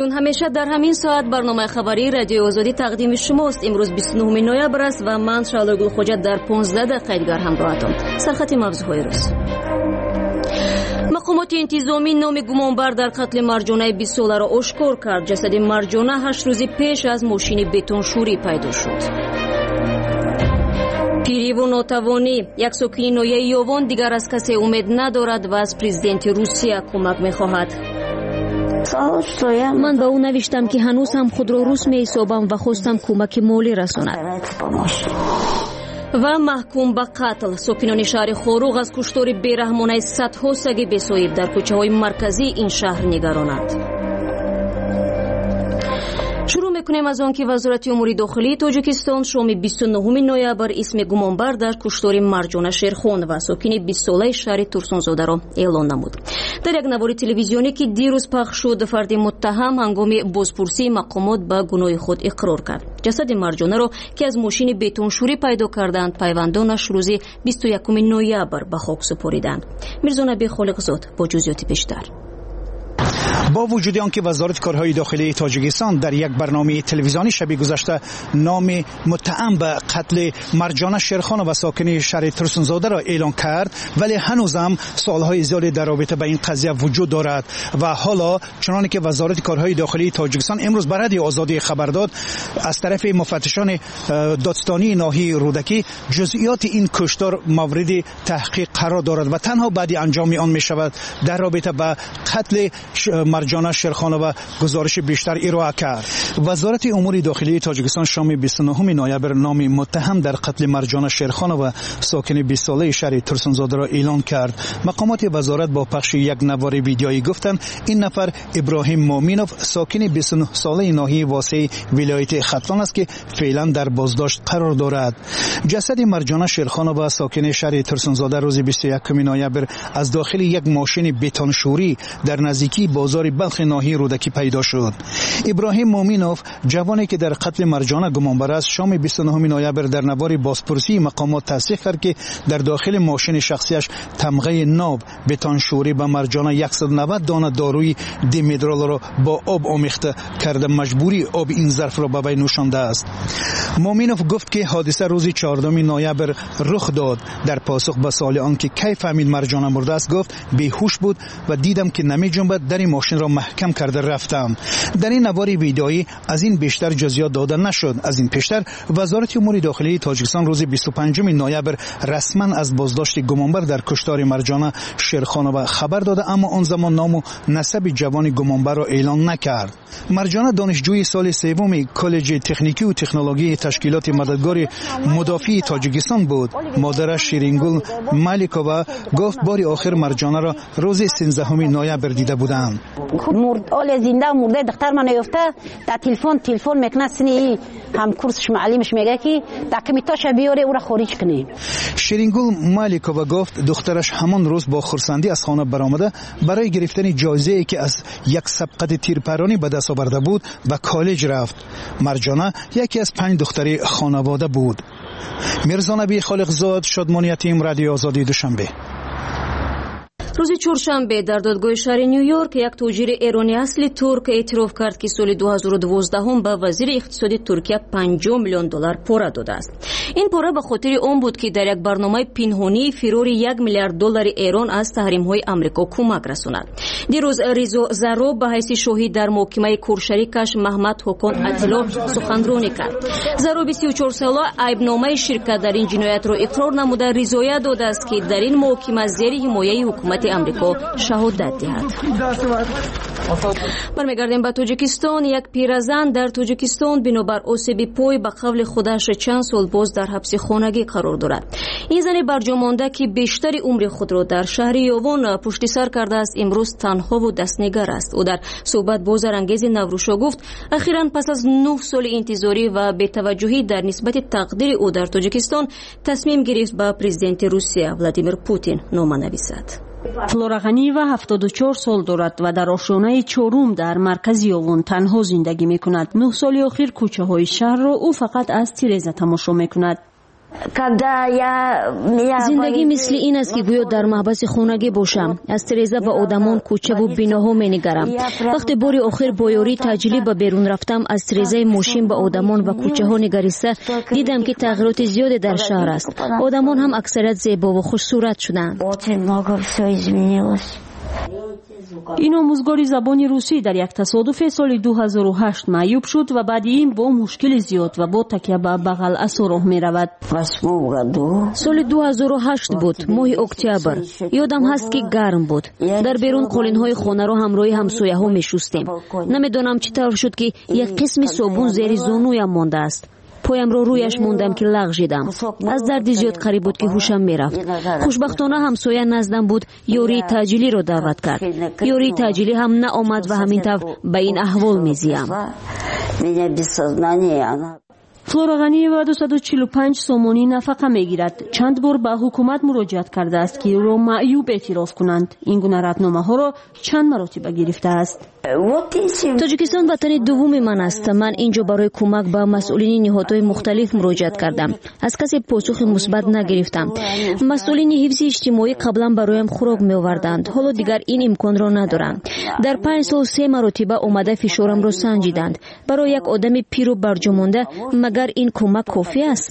دوستان، همیشه در همین ساعت برنامه خبری رادیو آزادی تقدیم شماست. امروز 29 نوامبر است و من شعله خوجت در 15 دقیقه دیگر همراهتم. سرخط موضوعهای روز: مقامات انتظامی نام گمانبر در قتل مرجانه 20 ساله را آشکار کرد. جسد مرجانه 8 روز پیش از ماشین بتونشوری پیدا شد. پیری و ناتوانی: یک ساکن ناحیه یاوان دیگر از کسی امید ندارد و از پرزیدنت روسیه کمک می‌خواهد. من به او نوشتم که هنوز هم خود را روس می‌حسابم و خواستم کمک مالی رساند. و محکوم به قتل: ساکنان شهر خاروق از کشتار بیرحمانه صدها سگ بی‌سایب در کوچه‌های مرکزی این شهر نگرانند. شروع میکنیم از آن که وزارت امور داخلی تاجیکستان شام 29 نوامبر اسم گمانبر در کشتار مرجانه شیرخان و ساکن 20 ساله شهر ترسونزاده را اعلان نمود. در یک نوار تلویزیونی که دیروز پخش شد، فرد متهم هنگام بازپرسی مقامات به گناه خود اقرار کرد. جسد مرجانه را که از ماشین بتونشوری پیدا کردند، پیوندانش روز 21 نوامبر به خاک سپاریدند. میرزا نبی خالقزاد با جزئیات بیشتر. با وجود آنکه وزارت کارهای داخلی تاجیکستان در یک برنامه تلویزیونی شب گذشته نام متهم به قتل مرجانه شیرخان و ساکن شهر ترسونزاده را اعلان کرد، ولی هنوز هم سوالهای زیادی در رابطه با این قضیه وجود دارد و حالا چنانکه که وزارت کارهای داخلی تاجیکستان امروز به رادیو آزادی خبر داد، از طرف مفتشان دادستانی ناحیه رودکی جزئیات این کشتار مورد تحقیق قرار دارد و تنها بعد انجام آن می شود در رابطه با قتل مرجانه شیرخان و گزارش بیشتر ارائه کرد. وزارت امور داخلی تاجیکستان شام 29 نوامبر نام متهم در قتل مرجانه شیرخان و ساکن 20 ساله شهر ترسونزاده را اعلان کرد. مقامات وزارت با پخش یک نوار ویدیویی گفتند این نفر ابراهیم مومینوف ساکن 29 ساله ناحیه واسع ولایت ختلان است که فعلا در بازداشت قرار دارد. جسد مرجانه شیرخان و ساکن شهر ترسونزاده روز 21 نوامبر از داخل یک ماشین بتونشوری در نزدیکی بازار بلخ ناحیه رودکی پیدا شد. ابراهیم مومینوف جوانی که در قتل مرجانه گمانبر است، شام 29 نوامبر در نوار بازپرسی مقامات تصدیق کرد که در داخل ماشین شخصیش تمغه ناب بتونشوری به مرجانه 190 دانه داروی دیمدرال را با آب آمیخته کرده مجبوری آب این ظرف را به وی نوشانده است. مومینوف گفت که حادثه روز 14 نوامبر رخ داد. در پاسخ به سوال آنکه کی فهمید مرجانه مرده است گفت بیهوش بود و دیدم که نمی جنبد، در ماشین را محکم کرده رفتم. در این نوار ویدئویی از این بیشتر جزئیات داده نشد. از این پیشتر وزارت امور داخلی تاجیکستان روز 25 نوامبر رسما از بازداشت گمانبر در کشتار مرجانه شیرخان و خبر داده، اما آن زمان نام و نسب جوان گمانبر را اعلان نکرد. مرجانه دانشجوی سال سوم کالج تکنیکی و تکنولوژی تشکیلات مددگار مدافع تاجیکستان بود. مادرش شیرینگل مالیکووا گفت بار آخر مرجانه را روز 13 نوامبر دیده بودند. مرد زنده و مرده دختر من یافته در تلفن میکنه، سنی هم کورسش معلمش میگه که داکیومنتاش بیاره او را خارج کنه. شیرینگل مالیکووا گفت دخترش همان روز با خرسندی از خانه برآمده برای گرفتن جایزه‌ای که از یک سبقت تیرپرانی به دست آورده بود به کالج رفت. مرجانه یکی از 5 دختر خانواده بود. میرزا نبی خالقزاد، شادمانیت رادیو آزادی دوشنبه. روز چهارشنبه در دادگاه شهر نیویورک یک تاجر ایرانی اصلی ترک اعتراف کرد که سال 2012 به وزیر اقتصاد ترکیه 50 میلیون دلار پاره داده است. این پاره به خاطر آن بود که در یک برنامه پنهانی فرار 1 میلیارد دلار ایران از تحریم‌های آمریکا کمک رساند. دیروز رضا زارو به حیث شاهد در محکمه کورشریکش محمد حکان اطلاع سخنرانی کرد. زارو 24 ساله عیبنامه شرکت در این جنایت را اقرار نموده رضایت داده است که در این محکمه زیر حمایت حکومت امریکا شهادت دهد. برمیگردیم به تاجیکستان. یک پیرزن در تاجیکستان بنابر آسیب پای به قول خودش چند سال باز در حبس خانگی قرار دارد. این زن برجامانده که بیشتر عمر خود را در شهر یاوان پشت سر کرده است امروز تنها و دستنگر است. او در صحبت با زرانگیز نوروشا گفت اخیراً پس از 9 سال انتظاری و بی‌توجهی در نسبت تقدیر او در تاجیکستان تصمیم گرفت به پرزیدنت روسیه ولادیمیر پوتین نامه نویسد. فلورا غنی و 74 سال دارد و در آشیانه چهارم در مرکز یاوان تنها زندگی می کند. 9 سال اخیر کوچه های شهر را او فقط از تیرزه تماشا می کند. зиндагӣ мисли ин аст ки гӯё дар маҳбаси хонагӣ бошам. Аз тиреза ба одамон, кӯчаву биноҳо менигарам. вақте бори охир бо ёрии таъҷилӣ ба берун рафтам, аз тирезаи мошин ба одамон ва кӯчаҳо нигариста дидам ки тағйироти зиёде дар шаҳр аст. одамон ҳам аксарият зебову хушсурат шуданд. ин омӯзгори забони русӣ дар як тасодуфе соли 2008 маъюб шуд ва баъди ин бо мушкили зиёд ва бо такя ба бағаласо роҳ меравад. соли 2008 буд, моҳи октябр. ёдам ҳаст ки гарм буд. дар берун қолинҳои хонаро ҳамроҳи ҳамсояҳо мешустем. намедонам чӣ тавр шуд ки як қисми собун зери зонуям мондааст. поямро рӯяш мондам ки лағжидам. аз дарди зиёд қариб буд ки ҳушам мерафт. хушбахтона ҳамсоя наздам буд, ёрии таъҷилиро даъват кард. ёрии таъҷилӣ ҳам наомад ва ҳамин тавр ба ин аҳвол мезиям. флора ғаниева 245 сомонӣ нафақа мегирад. чанд бор ба ҳукумат муроҷиат кардааст ки ӯро маъюб эътироф кунанд. ин гуна радномаҳоро чанд маротиба гирифтааст. тоҷикистон ватани дуввуми ман аст. ман ин ҷо барои кӯмак ба масъулини ниҳодҳои мухталиф муроҷиат кардам. аз касе посухи мусбат нагирифтам. масъулини ҳифзи иҷтимоӣ қаблан бароям хӯрок меоварданд. ҳоло дигар ин имконро надорам. дар 5 сол 3 маротиба омада фишорамро санҷиданд. барои як одами пиру барҷомонда магар ин кӯмак кофӣ аст?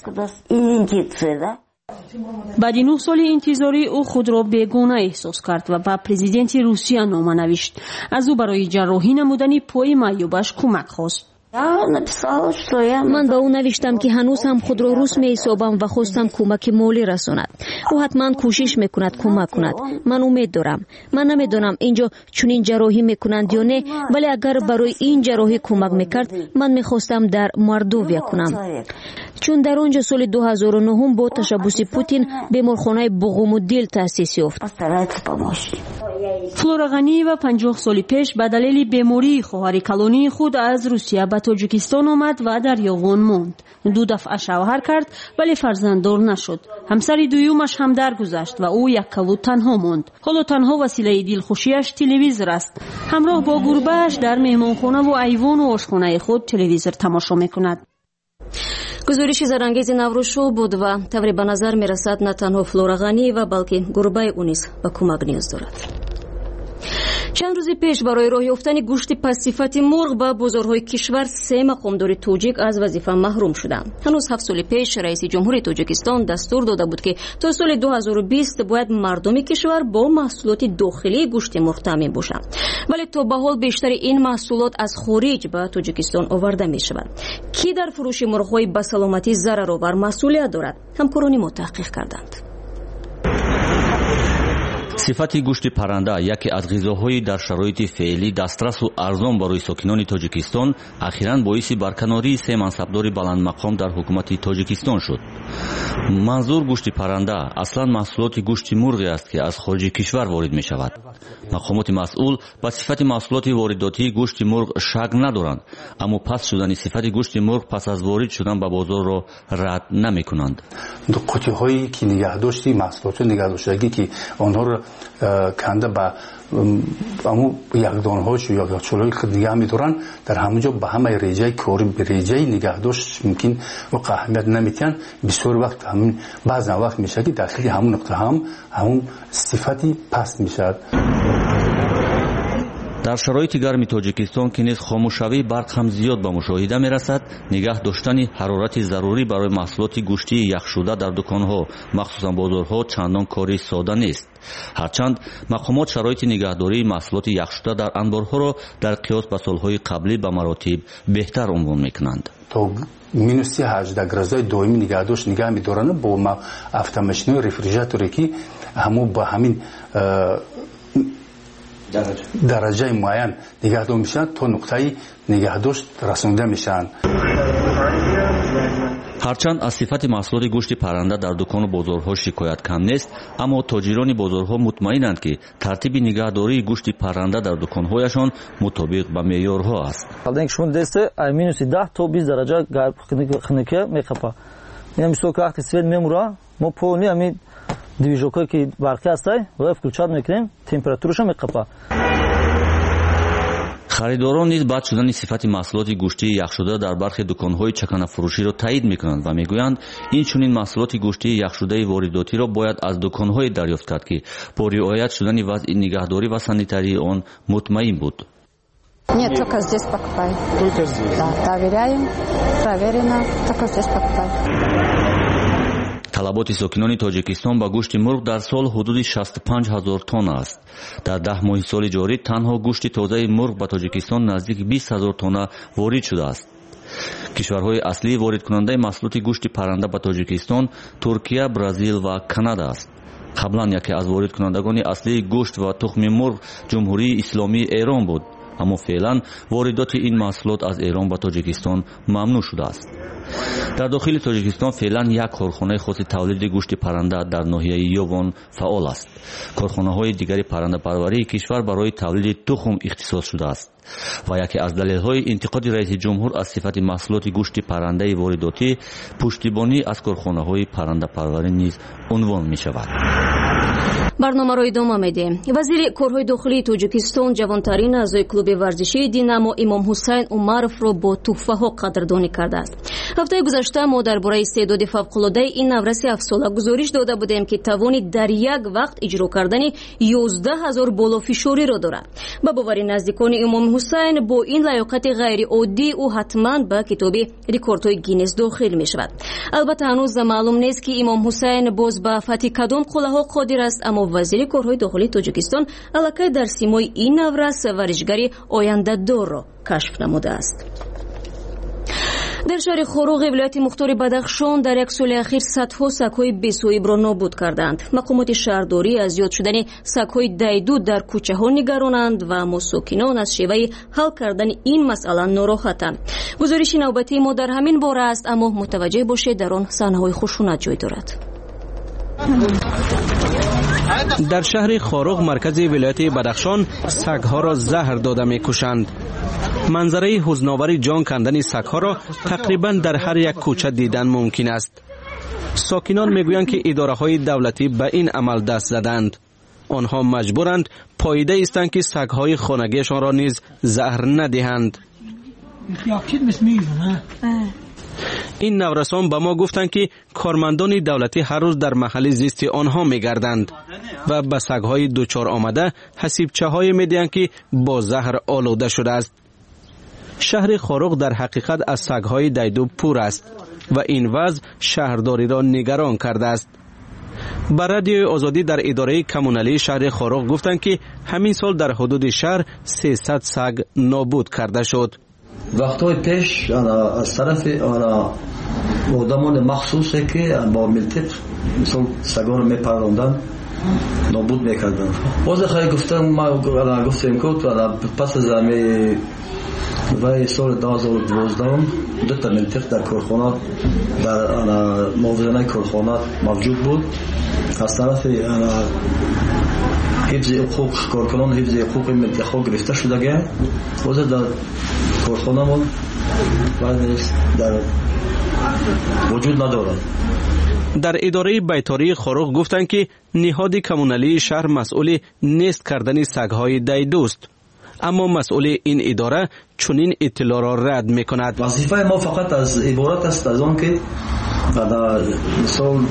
баъди 9 соли интизорӣ ӯ худро бегона эҳсос кард ва ба президенти Русия нома навишт. аз ӯ барои ҷарроҳӣ намудани пои маъюбаш кӯмак хост. ман ба ӯ навиштам ки ҳанӯз ҳам худро рус меҳисобам ва хостам кӯмаки молӣ расонад. ӯ ҳатман кӯшиш мекунад кӯмак кунад. ман умед дорам. ман намедонам ин ҷо чунин ҷарроҳӣ мекунанд ё не, вале агар барои ин ҷарроҳӣ кӯмак мекард, ман мехостам дар Мордовия кунам. чун дар он ҷо соли 2009 бо ташаббуси Путин беморхонаи буғуму дил таъсис ёфт. флора ғаниева 50 соли пеш ба далели бемории хоҳари калонии худ аз Русия ба Тоҷикистон омад ва дар ёғон монд. 2 дафъа шавҳар кард, вале фарзанддор нашуд. ҳамсари дуюмаш ҳам даргузашт ва ӯ яккалу танҳо монд. ҳоло танҳо василаи дилхушиаш телевизор аст. ҳамроҳ бо гурбааш дар меҳмонхонаву айвону ошхонаи худ телевизор тамошо мекунад. гузориши зарангези наврӯшо буд ва тавре ба назар мерасад на танҳо Флора Ғаниева, балки гурбаи ӯ низ ба кӯмак ниёз дорад. чанд рӯзи пеш барои роҳ ёфтани гӯшти пассифати мурғ ба бозорҳои кишвар 3 мақомдори тоҷик аз вазифа маҳрум шуданд. ҳанӯз 7 соли пеш раиси ҷумҳури Тоҷикистон дастур дода буд ки то соли 2020 бояд мардуми кишвар бо маҳсулоти дохилии гӯшти мурғ таъмин бошанд. вале то ба ҳол бештари ин маҳсулот аз хориҷ ба Тоҷикистон оварда мешавад. ки дар фурӯши мурғҳои ба саломатӣ зараровар масъулият дорад? ҳамкорони мо таҳқиқ карданд. сифати гӯшти парранда яке аз ғизоҳои дар шароити феълӣ дастрасу арзон барои сокинони Тоҷикистон ахиран боиси барканории 3 мансабдори баландмақом дар ҳукумати Тоҷикистон шуд. манзур гӯшти парранда аслан маҳсулоти гӯшти мурғе аст ки аз хориҷи кишвар ворид мешавад. мақомоти масъул ба сифати маҳсулоти воридотии гӯшти мурғ шак надоранд, аммо паст шудани сифати гӯшти мурғ пас аз ворид шудан ба бозорро рад намекунанд. қутиҳои ки нигаҳдошти маҳсулоти нигаҳдоштагӣ ки онҳоро канда ба аммо якдонҳошу ё якчолҳои нигаҳ медоранд, дар ҳамонҷо ба ҳамаи реҷаи кори реҷаи нигаҳдошт мумкин воқеъ аҳамият намедиҳанд. бисёр вақт ҳамин баъзан вақт мешавад ки дахили ҳамон нуқта ҳамон сифати паст мешавад. дар шароити гарми Тоҷикистон ки низ хомӯшшавии барқ ҳам зиёд ба мушоҳида мерасад, нигаҳ доштани ҳарорати зарурӣ барои маҳсулоти гӯштии яхшуда дар дуконҳо, махсусан бозорҳо, чандон кори сода нест. ҳарчанд мақомот шароити нигаҳдории маҳсулоти яхшуда дар анборҳоро дар қиёс ба солҳои қаблӣ ба маротиб беҳтар унвон мекунанд. то -18 градусаи доимӣ нигаҳдошт нигаҳ медоранд бо автомошинои рефрижераторе ки ҳамо ба ҳамин дараҷаи муайян нигаҳдор мешаванд то нуқтаи нигаҳдошт расонида мешаванд. ҳарчанд аз сифати маҳсулоти гӯшти парранда дар дукону бозорҳо шикоят кам нест, аммо тоҷирони бозорҳо мутмаинанд ки тартиби нигаҳдории гӯшти парранда дар дуконҳояшон мутобиқ ба меъёрҳо аст. шумо десте ай -10 то 20 дараҷа хунука мехапа. ин мисол ки вақти свет мемура, мо пони ами движокҳое ки барқӣ ҳастай ва включат мекунем, температураша меқапа. خریداران نیز بد شدن صفت محصولات گوشتی یخشده در برخی دکان‌های چکنه‌فروشی را تایید می‌کنند و می‌گویند این چنین محصولات گوشتی یخشده وارداتی را باید از دکان‌های دریافت کرد که با رعایت شدن وضع نگهداری و سانیتاری آن مطمئن بود. Нет, только здесь покупаем. Только здесь? Да, доверяем, проверено, только здесь покупаем. талаботи сокинони тоҷикистон ба гӯшти мурғ дар сол ҳудуди 65 000 тонна аст. дар 10 моҳи соли ҷорӣ танҳо гӯшти тозаи мурғ ба тоҷикистон наздики 20 000 тонна ворид шудааст. кишварҳои аслии воридкунандаи маҳсулоти гӯшти парранда ба тоҷикистон Туркия, Бразил ва Канада аст. қаблан яке аз воридкунандагони аслии гӯшт ва тухми мурғ ҷумҳурии исломии Эрон буд, аммо феълан воридоти ин маҳсулот аз Эрон ба тоҷикистон мамнӯъ шудааст. дар дохили тоҷикистон феълан як корхонаи хоси тавлиди гӯшти парранда дар ноҳияи Ёвон фаъол аст. корхонаҳои дигари паррандапарварии кишвар барои тавлиди тухм ихтисос шудааст ва яке аз далелҳои интиқоди раиси ҷумҳур аз сифати маҳсулоти гӯшти паррандаи воридотӣ пуштибонӣ аз корхонаҳои паррандапарварӣ низ унвон мешавад. барномаро идома медиҳем. вазири корҳои дохилии тоҷикистон ҷавонтарин аъзои клуби варзишии Динамо Имом Ҳусайн Умаровро бо тӯҳфаҳо қадрдонӣ кардааст. ҳафтаи гузашта мо дар бораи истеъдоди фавқулодаи ин навраси 7 сола гузориш дода будем ки тавони дар як вақт иҷро кардани 11 000 болофишориро дорад. ба бовари наздикони Имом Ҳусайн бо ин лаёқати ғайриоддӣ ӯ ҳатман ба китоби рекордҳои Гиннес дохил мешавад. албатта ҳанӯз маълум нест ки Имом Ҳусайн боз ба фатҳи кадом қуллаҳо қодир аст, аммо вазири корҳои дохилии тоҷикистон аллакай дар симои ин наврас варишгари ояндадорро кашф намудааст. дар шаҳри Хоруғи вилояти Мухтори Бадахшон дар як соли ахир садҳо сагҳои бесоҳибро нобуд карданд. мақомоти шаҳрдорӣ аз зиёд шудани сагҳои дайду дар кӯчаҳо нигаронанд ва мо сокинон аз шеваи ҳал кардани ин масъала нороҳатанд. гузориши навбатии мо дар ҳамин бора аст, аммо мутаваҷҷеҳ бошед дар он саҳнаҳои хушунат ҷой дорад. در شهر خاروغ مرکز ولایت بدخشان سگ‌ها را زهر داده می‌کشند. منظره حزن‌آور جان کندن سگ‌ها را تقریباً در هر یک کوچه دیدن ممکن است. ساکنان می‌گویند که اداره‌های دولتی به این عمل دست زدند. آنها مجبورند پاییده ایستند که سگ‌های خانگیشان را نیز زهر ندهند. این نورسان به ما گفتند که کارمندان دولتی هر روز در محل زیست آنها می‌گردند و به سگ‌های دوچار آمده حسیبچه‌های می‌دهند که با زهر آلوده شده است. شهر خاروغ در حقیقت از سگ‌های دیدو پر است و این وضع شهرداری را نگران کرده است. بر رادیوی آزادی در اداره کمونالی شهر خاروغ گفتند که همین سال در حدود شهر 300 سگ نابود کرده شد. وقتهای پیش از طرف آدمان مخصوصی که با ملتق مثل سگان رو میپروندن نابود میکردن. باز خیلی گفتیم که پس از همه و سال 2012 دو تا ملتق در کارخانه در موازنه کارخانه موجود بود. از طرف حفظ حقوق کارکنان حفظ حقوق ملتق‌ها گرفته شده. باز در کارخانه ما در وجود ندارد. در اداره بیتاری خاروغ گفتند که نهاد کمونالی شهر مسئول نیست کردن سگ‌های دیدوست، اما مسئول این اداره چنین اطلاع را رد می‌کند. وظیفه ما فقط از عبارت است از آن که مثلا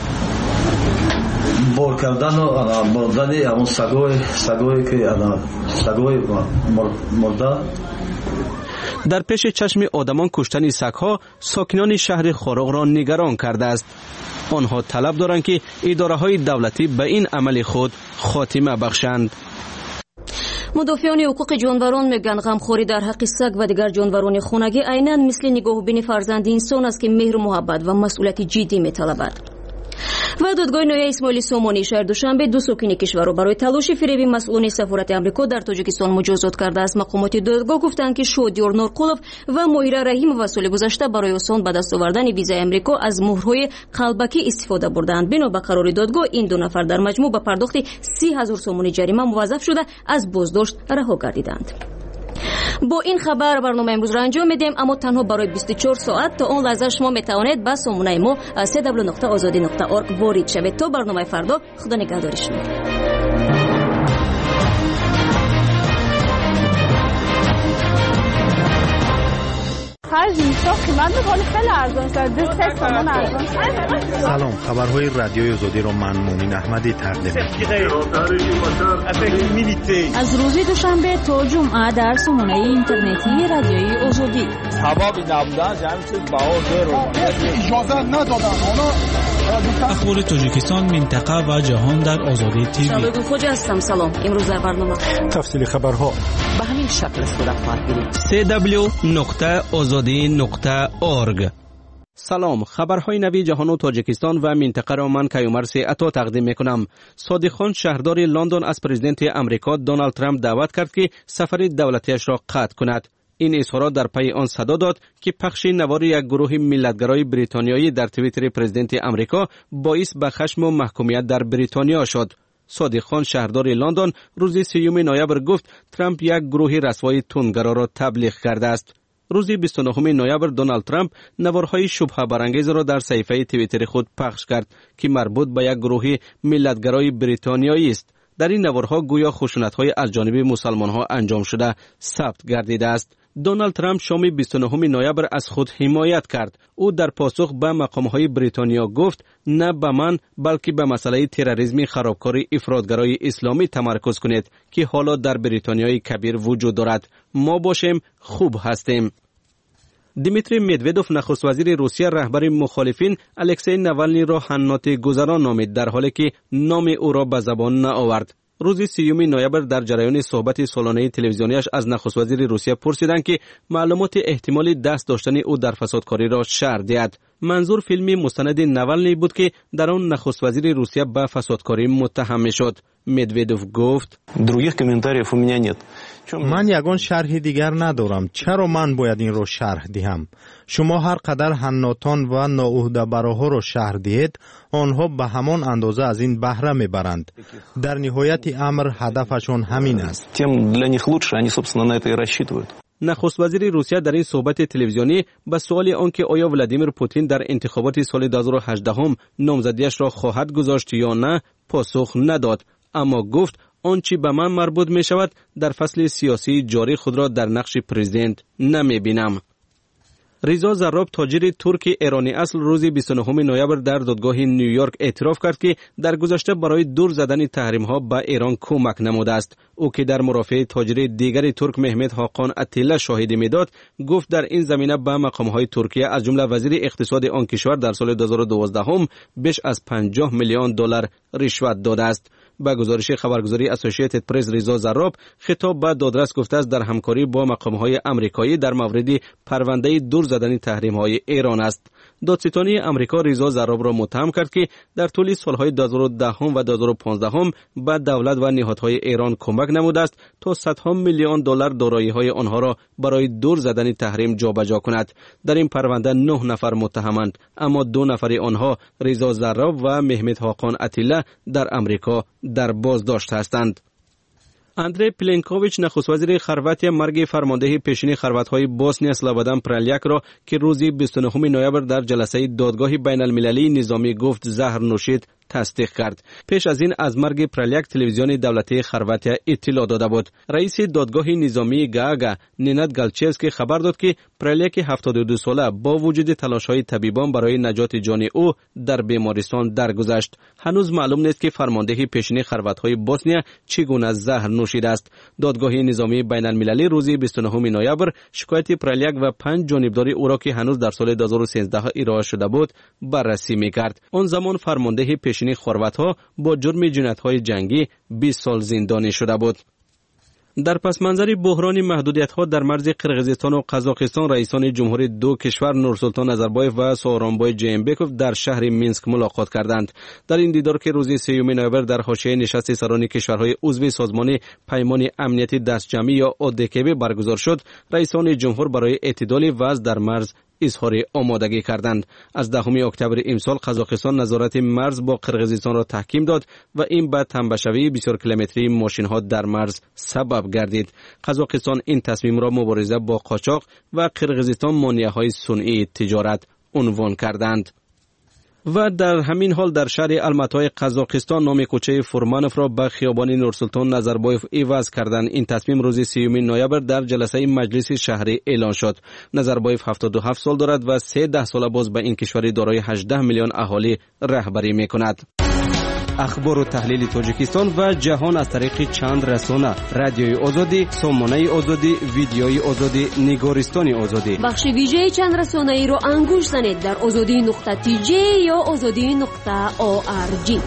بار کردن و مردن همون سگ‌های که سگ‌های مرده. در پیش چشم آدمان کشتن سگ‌ها ساکنان شهر خاروغ را نگران کرده است. آنها طلب دارند که اداره‌های دولتی به این عمل خود خاتمه بخشند. مدافعان حقوق جانوران میگن غمخوری در حق سگ و دیگر جانوران خانگی عیناً مثل نگاهبینی فرزند انسان است که مهر و محبت و مسئولیت جدی میطلبد. و دادگاه نویه اسماعیلی سامانی شهر دوشنبه دو ساکن کشور را برای تلاش فریب مسئولان سفارت آمریکا در تاجیکستان مجازات کرده است. مقامات دادگاه گفتند که شادیار نورقولов و ماهیره رحیمова سال گذشته برای آسان به دست آوردن ویزای آمریکا از مهرهای قلبکی استفاده بردند. بنا به قرار دادگاه این دو نفر در مجموع به پرداخت 30,000 سومانی جریمه موظف شده از بازداشت رها گردیدند. با این خبر برنامه امروز را انجام میدیم، اما تنها برای 24 ساعت. تا اون لحظه شما میتوانید به سامانه ما www.azadi.org وارد شوید. تا برنامه فردا، خدا نگهدار شما. خرج میشه قیمت ولی خیلی ارزان است. 2-3 تومان ارزان. سلام، خبرهای رادیوی آزادی رو من مومن احمدی تقدیم از روز دوشنبه تا جمعه در سامانه اینترنتی رادیوی آزادی. اخبار تاجیکستان، منطقه و جهان در آزادی تیوی. شبگو خوجا هستم. سلام. امروز در برنامه تفصیل خبرها به همین شکل صورت خواهد گرفت. www.azadi.org. سلام، خبرهای نوی جهان و تاجیکستان و منطقه را من کیومرث عطا تقدیم میکنم. صادق خان شهردار لندن از پرزیدنت امریکا دونالد ترامپ دعوت کرد که سفر دولتیش را قطع کند. این اظهارات در پی آن صدا داد که پخش نوار یک گروه ملتگرای بریتانیایی در توییتر پرزیدنت امریکا باعث به خشم و محکومیت در بریتانیا شد. صادق خان شهردار لندن روز 3 نوامبر گفت ترامپ یک گروه رسوایی تندگرا را تبلیغ کرده است. روز 29 نوامبر دونالد ترامپ نوارهای شبهه برانگیز را در صفحه توییتر خود پخش کرد که مربوط به یک گروه ملتگرای بریتانیایی است. در این نوارها گویا خشونت‌های از جانب مسلمان‌ها انجام شده ثبت گردیده است. دونالد ترامپ شام 29 نوامبر از خود حمایت کرد. او در پاسخ به مقام‌های بریتانیا گفت نه به من بلکه به مسئله تروریسم خرابکاری افراطگرای اسلامی تمرکز کنید که حالا در بریتانیای کبیر وجود دارد. ما باشیم خوب هستیم. دیمیتری مدودوف نخست وزیر روسیه رهبر مخالفین الکسی ناوالنی را حناط گذران نامید، در حالی که نام او را به زبان نآورد. روز 3 نوامبر در جریان صحبت سالانه تلویزیونیش از نخست وزیر روسیه پرسیدند که معلومات احتمالی دست داشتن او در فسادکاری را شرح دهد. منظور فیلم مستند ناوالنی بود که در آن نخست وزیر روسیه به فسادکاری متهم می‌شد. مدودوف گفت: من یگان شرح دیگر ندارم. چرا من باید این را شرح دهم؟ شما هر قدر حناتان و ناعهده‌براها را شرح دهید، آنها به همان اندازه از این بهره میبرند. در نهایت امر هدفشون همین است. نخست وزیر روسیه در این صحبت تلویزیونی به سوال آنکه آیا ولادیمیر پوتین در انتخابات سال 2018 نامزدیش را خواهد گذاشت یا نه پاسخ نداد، اما گفت آنچه به من مربوط می شود در فصل سیاسی جاری خود را در نقش پرزیدنت نمی بینم. ریزا زراب تاجر ترک ایرانی اصل روز 29 نوامبر در دادگاه نیویورک اعتراف کرد که در گذشته برای دور زدن تحریم ها به ایران کمک نموده است. او که در مرافعه تاجر دیگری ترک مهمت حاقان اتیلا شاهدی میداد، گفت در این زمینه به مقام های ترکیه از جمله وزیر اقتصاد آن کشور در سال 2012 بیش از 50 میلیون دلار رشوت داده است. با گزارش خبرگزاری اسوسییتد پرس، ریزا زراب خطاب به دادرس گفته است در همکاری با مقام‌های آمریکایی در مورد پرونده دور زدن تحریم‌های ایران است. دادستانی آمریکا ریزا زراب را متهم کرد که در طول سال‌های 2010 و 2015 به دولت و نهادهای ایران کمک نموده است تا صدها میلیون دلار دارایی‌های آنها را برای دور زدن تحریم جابجا کند. در این پرونده 9 نفر متهمند، اما 2 نفر آنها ریزا زراب و مهمت حاقان اتیلا در آمریکا در بازداشت هستند. اندری پلنکوویچ نخست وزیر خرواتیا مرگ فرمانده پیشین خروات‌های بوسنیا سلوبادان پرالیاک را که روز 29 نوامبر در جلسه دادگاه بین المللی نظامی گفت زهر نوشید تصدیق کرد. پیش از این از مرگ پرالیاک تلویزیون دولتی خرواتیا اطلاع داده بود. رئیس دادگاه نظامی گاگا نیناد گالچevski خبر داد که پرالیاک 72 ساله با وجود تلاش‌های طبیبان برای نجات جان او در بیمارستان درگذشت. هنوز معلوم نیست که فرمانده پیشین خروات‌های بوسنیا چگونه زهر نوشیده است. دادگاه نظامی بین المللی روز 29 نوامبر شکایت پرالیاک و 5 جانبدار او را که هنوز در سال 2013 ارائه شده بود بررسی می‌کرد. آن زمان فرمانده پیشین خروات‌ها با جرم جنایت‌های جنگی 20 سال زندانی شده بود. در پس منظر بحران محدودیت‌ها در مرز قرقیزستان و قزاقستان، رئیسان جمهوری دو کشور نورسلطان نظربایف و سورونبای جینبکوف در شهر مینسک ملاقات کردند. در این دیدار که روز 3 نوامبر در حاشیه نشست سران کشورهای عضو سازمان پیمان امنیت دستجمعی یا اودکب برگزار شد، رئیسان جمهور برای اعتدال وضع در مرز اظهار آمادگی کردند. از 10 اکتبر امسال قزاقستان نظارت مرز با قرقیزستان را تحکیم داد و این به تنبشوی بسیار کیلومتری ماشین‌ها در مرز سبب گردید. قزاقستان این تصمیم را مبارزه با قاچاق و قرقیزستان مانع‌های صنعی تجارت عنوان کردند. و در همین حال در شهر الماتای قزاقستان نام کوچه فرمانوف را به خیابان نورسلطان نظربایف عوض کردند. این تصمیم روز 30 نوامبر در جلسه مجلس شهری اعلان شد. نظربایف 77 سال دارد و 13 سال باز به این کشور دارای 18 میلیون اهالی رهبری میکند. اخبار و تحلیل تاجیکستان و جهان از طریق چند رسانه: رادیوی آزادی، سامانه آزادی، ویدیوی آزادی، نگارستان آزادی. بخش ویژه چند رسانه ای را انگوش زنید در azadi.tj یا azadi.org.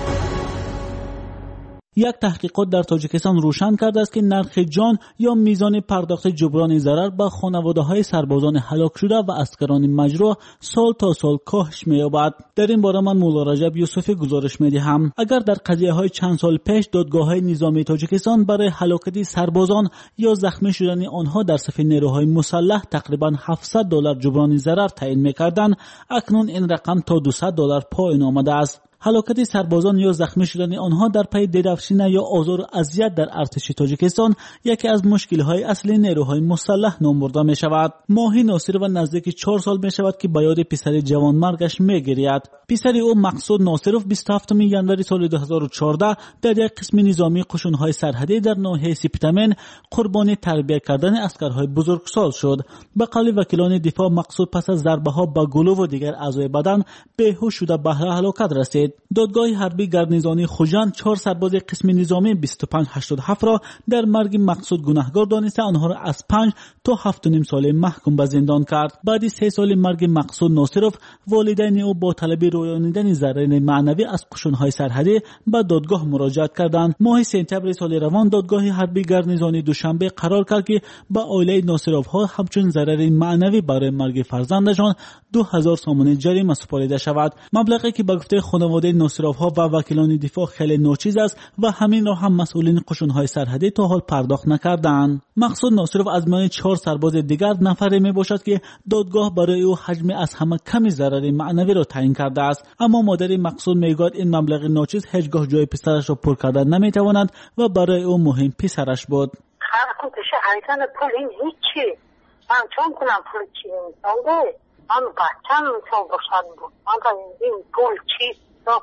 یک تحقیقات در تاجیکستان روشن کرده است که نرخ جان یا میزان پرداخت جبران ضرر به خانواده‌های سربازان هلاک شده و اسکران مجروح سال تا سال کاهش می‌یابد. در این باره من مولا رجب یوسفی گزارش می‌دهم. اگر در قضیه‌های چند سال پیش دادگاه‌های نظامی تاجیکستان برای هلاکت سربازان یا زخمی شدن آنها در صف نیروهای مسلح تقریباً $700 جبران ضرر تعیین می‌کردند، اکنون این رقم تا $200 پایین آمده است. هلاکت سربازان یا زخمی شدن آنها در پی درفشینه یا آزار و اذیت در ارتش تاجیکستان یکی از مشکل‌های اصلی نیروهای مسلح نام برده می شود. ماهی ناصر و نزدیک 4 سال می شود که به یاد پسر جوانمرگش می گرید. پسر او مقصود ناصرов 27 ژانویه سال 2014 در یک قسم نظامی قشون‌های سرحدی در ناحیه سپتامن قربانی تربیت کردن اسکرهای بزرگسال شد. به قول وکیلان دفاع، مقصود پس از ضربه‌ها به گلو و دیگر اعضای بدن بیهوش شده به هلاکت رسید. دادگاه حربی گردنزانی خوجند 4 سرباز قسم نظامی 2587 را در مرگ مقصود گناهکار دانسته آنها را از 5 تا 7.5 سال محکوم به زندان کرد. بعد 3 سال مرگ مقصود ناصرov والدین او با طلب رویانیدن ضرر معنوی از قشون‌های سرحدی به دادگاه مراجعت کردند. ماه سپتامبر سال روان دادگاه حربی گردنزانی دوشنبه قرار کرد که به عائله ناصرov ها همچون ضرر معنوی برای مرگ فرزندشان 2000 سومن جریمه سپرده شود. مبلغی که به گفته خانواده ناصرov ها و وکیلان دفاع خیلی ناچیز است و همین را هم مسئولین قشون‌های سرحدی تا حال پرداخت نکردند. مقصود ناصرov از میان 4 سرباز دیگر نفری می باشد که دادگاه برای او حجم از همه کمی ضرر معنوی را تعیین کرده است، اما مادر مقصود میگوید این مبلغ ناچیز هیچگاه جای پسرش را پر کردن نمیتواند و برای او مهم پسرش بود. خودش حیثان پول این هیچی من چون کنم پول چی میسانده من بچم میسان باشد بود من این پول چی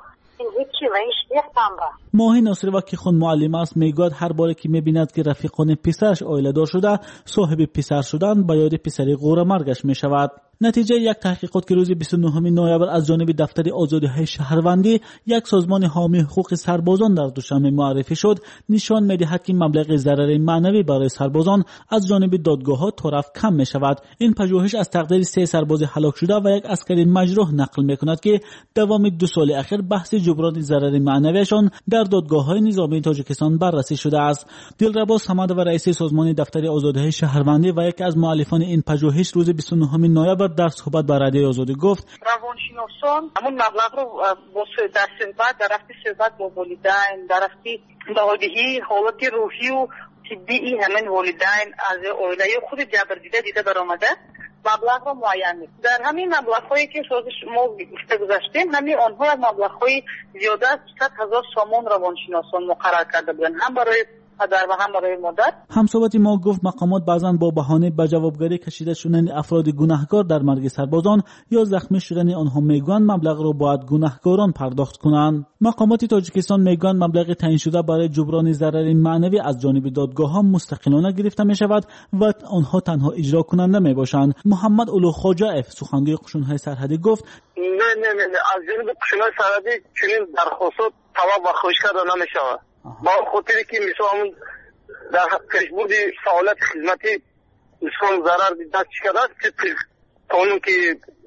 ماهی ناصرova که خود معلم است میگوید هر بار که میبیند که رفیقان پسرش عائله دار شده صاحب پسر شدن به یاد پسری غور مرگش میشود. نتیجه یک تحقیقات که روز 29 نوامبر از جانب دفتر آزادی‌های شهروندی، یک سازمان حامی حقوق سربازان در دوشنبه معرفی شد، نشان می‌دهد که مبلغ ضرر معنوی برای سربازان از جانب دادگاه‌ها طرف کم می‌شود. این پژوهش از تقدیر 3 سرباز هلاک شده و یک عسکری مجروح نقل می‌کند که دوام 2 سال اخیر بحث جبران ضرر معنویشان در دادگاه‌های نظامی تاجیکستان بررسی شده است. دلربا صمد و رئیس سازمان دفتر آزادی‌های شهروندی و یکی از مؤلفان این پژوهش روز 29 نوامبر در صحبت با رادیو آزادی گفت روانشناسان همون مبلغ رو با در صحبت در رفتی صحبت با والدین در رفتی دادهی حالت روحی و طبی همین والدین از عائله خود جبر دیده برآمده مبلغ رو معین است. در همین مبلغ‌هایی که ما گذاشتیم همین آنها مبلغ‌های زیاده از 100,000 سومن روانشناسان مقرر کرده بودند، هم برای پدر و هم برای مادر. همصحبت ما گفت مقامات بعضاً با بهانه به جوابگری کشیده شدن افراد گناهکار در مرگ سربازان یا زخمی شدن آنها میگویند مبلغ را باید گناهکاران پرداخت کنند. مقامات تاجیکستان میگویند مبلغ تعیین شده برای جبران ضرر معنوی از جانب دادگاه‌ها مستقلانه گرفته می شود و آنها تنها اجرا کننده می باشند. محمد اولو خواجه سخنگوی قشون‌های سرحدی گفت نه از جانب قشون‌های سرحدی چنین درخواست طلب و خواهش کرده نمی شود. با خاطری که مثلا در پیشبرد فعالیت خدمتی مثلا ضرر دست کرده است قانون که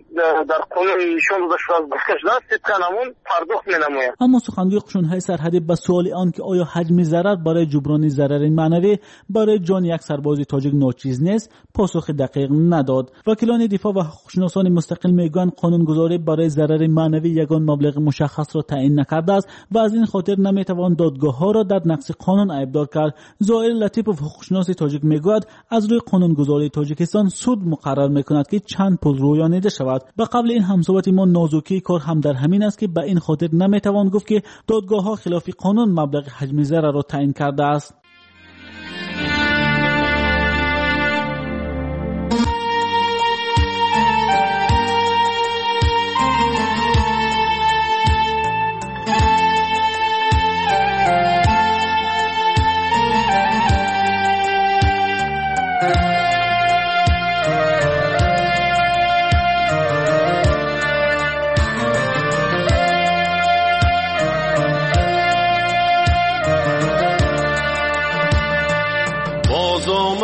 در قانون نشان داده شده از گفته شده است طبق همون پرداخت می‌نماید. اما سخنگوی قشون‌های سرحدی به سوال آن که آیا حجم ضرر برای جبران ضرر معنوی برای جان یک سرباز تاجیک ناچیز نیست پاسخ دقیق نداد. وکیلان دفاع و حقوق‌شناسان مستقل میگویند قانونگذاری برای ضرر معنوی یگان مبلغ مشخص را تعیین نکرده است و از این خاطر نمیتوان دادگاه‌ها را در نقض قانون عیبدار کرد. زائر لطیفوف حقوق‌شناس تاجیک میگوید از روی قانونگذاری تاجیکستان سود مقرر میکند که چند پول رویانیده شود. به قبل این همصحبت ما نازکی کار هم در همین است که به این خاطر نمیتوان گفت که دادگاه‌ها خلاف قانون مبلغ حجم ضرر را تعیین کرده است.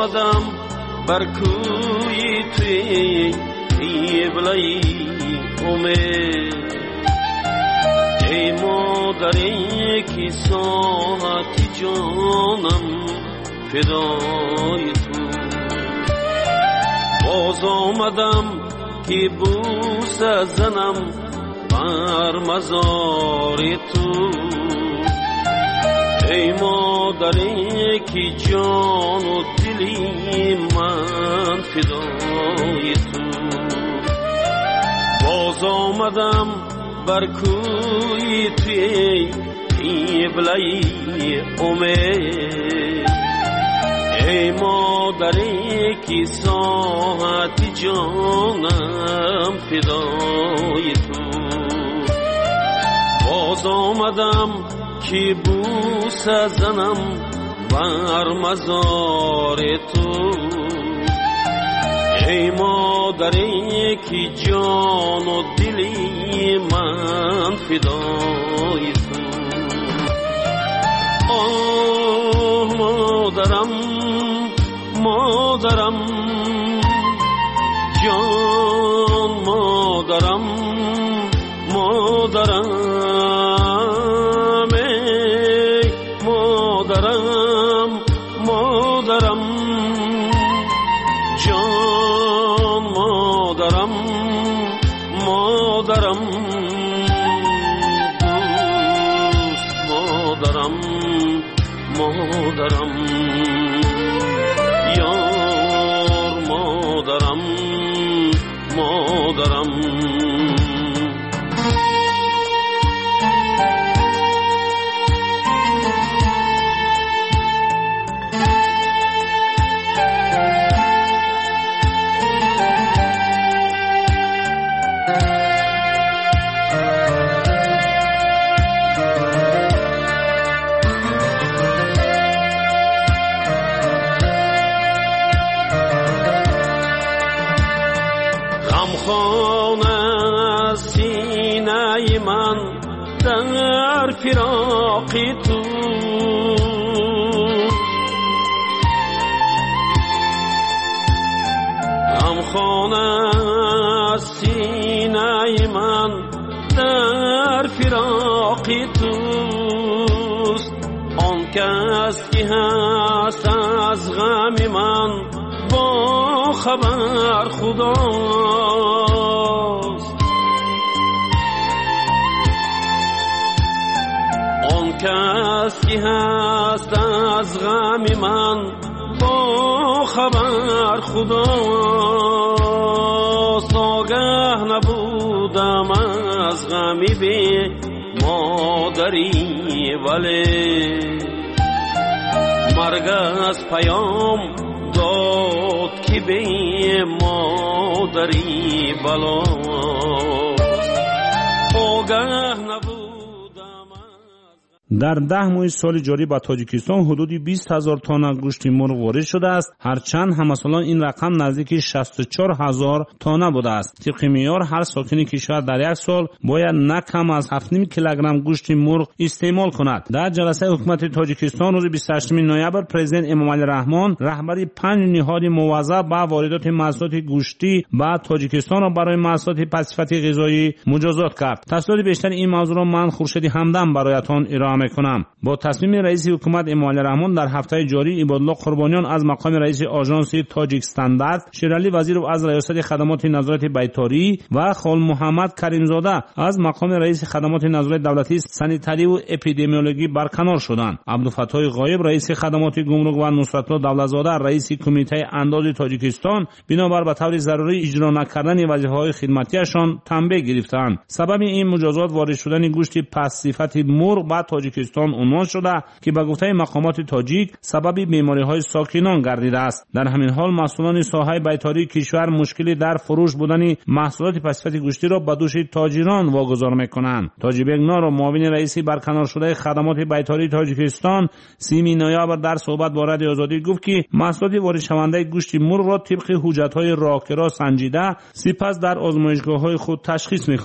آمدم بر کوی توی قبله امید ای مادری که ساعت جانم فدای تو باز آمدم که بوس زنم بر مزار تو ای مادری که جان و دلی من فدای تو باز آمدم بر کوی توی قبله امید ای مادری که ساعت جانم فدای تو باز آمدم که بوس زنم بر مزار تو ای مادری که جان و دلی من فدای تو آه مادرم مادرم جان مادرم مادرم ای مادرم مادرم جان مادرم مادرم دوست مادرم مادرم یار مادرم مادرم در فراق تو غمخانه سینه من در فراق توست آن کس که هست از غم من با خبر خداست کس که هست از غم من با خبر خداست آگه نبودم از غمی به مادری ولی مرگ از پیام داد که به مادری بلاست آگه نبودم. در 10 ماه سال جاری به تاجیکستان حدود 20,000 تن گوشت مرغ وارد شده است، هرچند همسالان این رقم نزدیک 64,000 تن بوده است. طبق معیار هر ساکن کشور در یک سال باید نه کم از 7.5 کیلوگرم گوشت مرغ استعمال کند. در جلسه حکومت تاجیکستان روز 28 نوامبر پرزیدنت امامعلی رحمان رهبری 5 نهاد موظف به واردات محصولات گوشتی به تاجیکستان را برای محصولات پس‌صفت غذایی مجازات کرد. تفصیلات بیشتر این موضوع را من خورشید همدم برایتان ارائه میکنم. با تصمیم رئیس حکومت امامعلی رحمان در هفته جاری عبادالله قربانیان از مقام رئیس آژانس تاجیک استاندارد، شیرعلی وزیرov از ریاست خدمات نظارت بیطاری و خال محمد کریمزاده از مقام رئیس خدمات نظارت دولتی سانیتاری و اپیدمیولوژی برکنار شدند. عبدالفتاح غایب رئیس خدمات گمرک و نصرتالله دولتزاده رئیس کمیته انداز تاجیکستان بنابر به طور ضروری اجرا نکردن وظیفه‌های خدمتیشان تنبیه گرفتند. سبب این مجازات وارد شدن گوشت پس‌صفت مرغ به تاجیکستان عنوان شده که به گفته مقامات تاجیک سبب بیماری‌های ساکنان گردیده است. در همین حال مسئولان ساحه بیطاری کشور مشکلی در فروش بودن محصولات پس‌صفت گوشتی را به دوش تاجران واگذار می‌کنند. تاجیبک نارو معاون رئیس برکنار شده خدمات بیطاری تاجیکستان 30 نوامبر در صحبت با رادیو آزادی گفت که محصولات وارد شونده گوشت مرغ را طبق حجت‌های راهکار سنجیده سپس در آزمایشگاه‌های خود تشخیص می‌کنیم.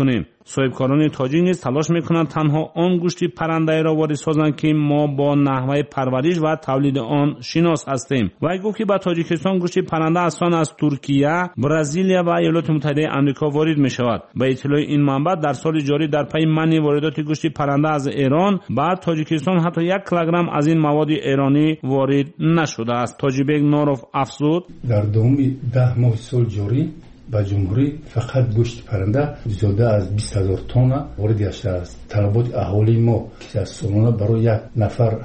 صاحبکاران تاجیک نیز تلاش میکنند تنها آن گوشت پرنده را وارد سازند که ما با نحوه پرورش و تولید آن شناس هستیم. وی گفت که به تاجیکستان گوشت پرنده اصلا از ترکیه، برزیل و ایالات متحده آمریکا وارد می شود. به اطلاع این منبع در سال جاری در پی منع واردات گوشت پرنده از ایران بعد تاجیکستان حتی 1 کیلوگرم از این مواد ایرانی وارد نشده است. تاجیبک نوروف افزود در دوم 10 ماه سال جاری با جمهوری فقط گوشت پرنده زیاده از 20,000 تن وارد گشته است. طلبات اهالی ما که از سالانه برای یک نفر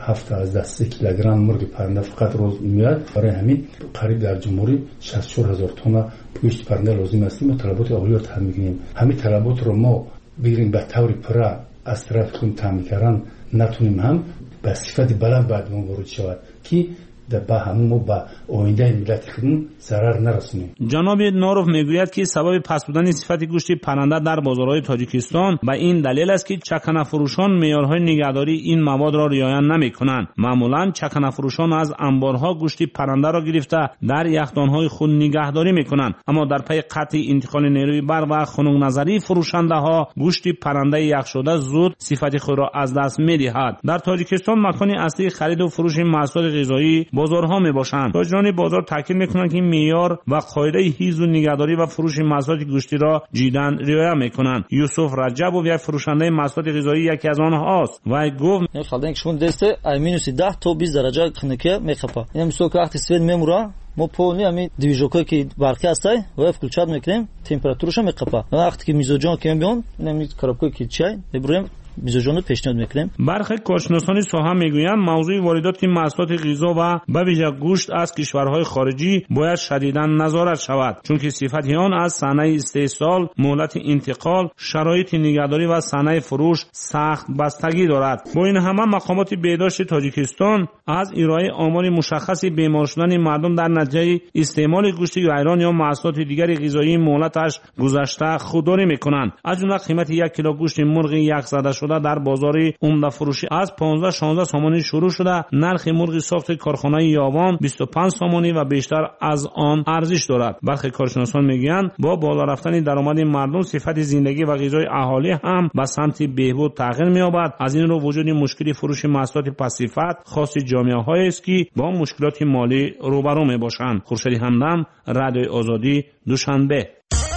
7 کیلوگرم مرغ پرنده فقط روز میاد، برای همین قریب در جمهوری 64,000 تن گوشت پرنده لازم است. ما طلبات اهالی را تامین کنیم. همین طلبات رو ما بگیریم به طور پره از طرف خود تامین کردن نتونیم هم به صفت بلند بعد ما وارد شود که با همون با آینده ملت خودمون ضرر نرسونیم. جناب نوروف میگوید که سبب پس بودن صفت گوشت پرنده در بازارهای تاجیکستان به این دلیل است که چکنه فروشان معیارهای نگهداری این مواد را رعایت نمی‌کنند. معمولاً چکنه فروشان از انبارها گوشت پرنده را گرفته در یخدانهای خود نگهداری می‌کنند، اما در پی قطع انتقال نیروی برق و خنک نظری فروشنده‌ها گوشت پرنده یخ شده زود صفت خود را از دست می‌دهد. در تاجیکستان مکان اصلی خرید و فروش محصولات غذایی بازارها میباشند. تاجران بازار تاکید میکنند که معیار و قاعده حفظ و نگهداری و فروش محصولات گوشتی را جداً رعایت میکنند. یوسف رجب یک فروشنده محصولات غذایی یکی از آنهاست و گفت خالدن که شون دسته -10 تا 20 درجه خنکه میخپه. این سوک وقتی سوید میمورا ما پولنی امی دیویژوکای که برقی هسته و включат میکنیم تمپراتورش میخپه. وقتی که میزوجان که میون نمی کارابکای که چای میبریم میزوجانو پیشنهاد میکنیم. برخی کارشناسان ساحه میگویند موضوع واردات محصولات غذا و به ویژه گوشت از کشورهای خارجی باید شدیداً نظارت شود، چون که صفت آن از صحنه استحصال، مهلت انتقال، شرایط نگهداری و صحنه فروش سخت بستگی دارد. با این همه مقامات بهداشت تاجیکستان از ارائه آمار مشخصی بیمار شدن مردم در نتیجه استعمال گوشت ایران یا محصولات دیگر غذایی مهلتش گذشته خودداری میکنند. از جمله قیمت 1 کیلو گوشت مرغ یخ زده شده در بازار عمده فروشی از 15-16 سامانی شروع شده. نرخ مرغ ساخت کارخانه یاوان 25 سامانی و بیشتر از آن ارزش دارد. برخی کارشناسان میگویند با بالا رفتن درآمد مردم صفت زندگی و غذای اهالی هم به سمت بهبود تغییر می‌یابد. از این رو وجود مشکلی فروش محصولات پس‌صفت خاص جامعه‌هایی است که با مشکلات مالی روبرو میباشند. خورشید همدم، رادیوی آزادی، دوشنبه.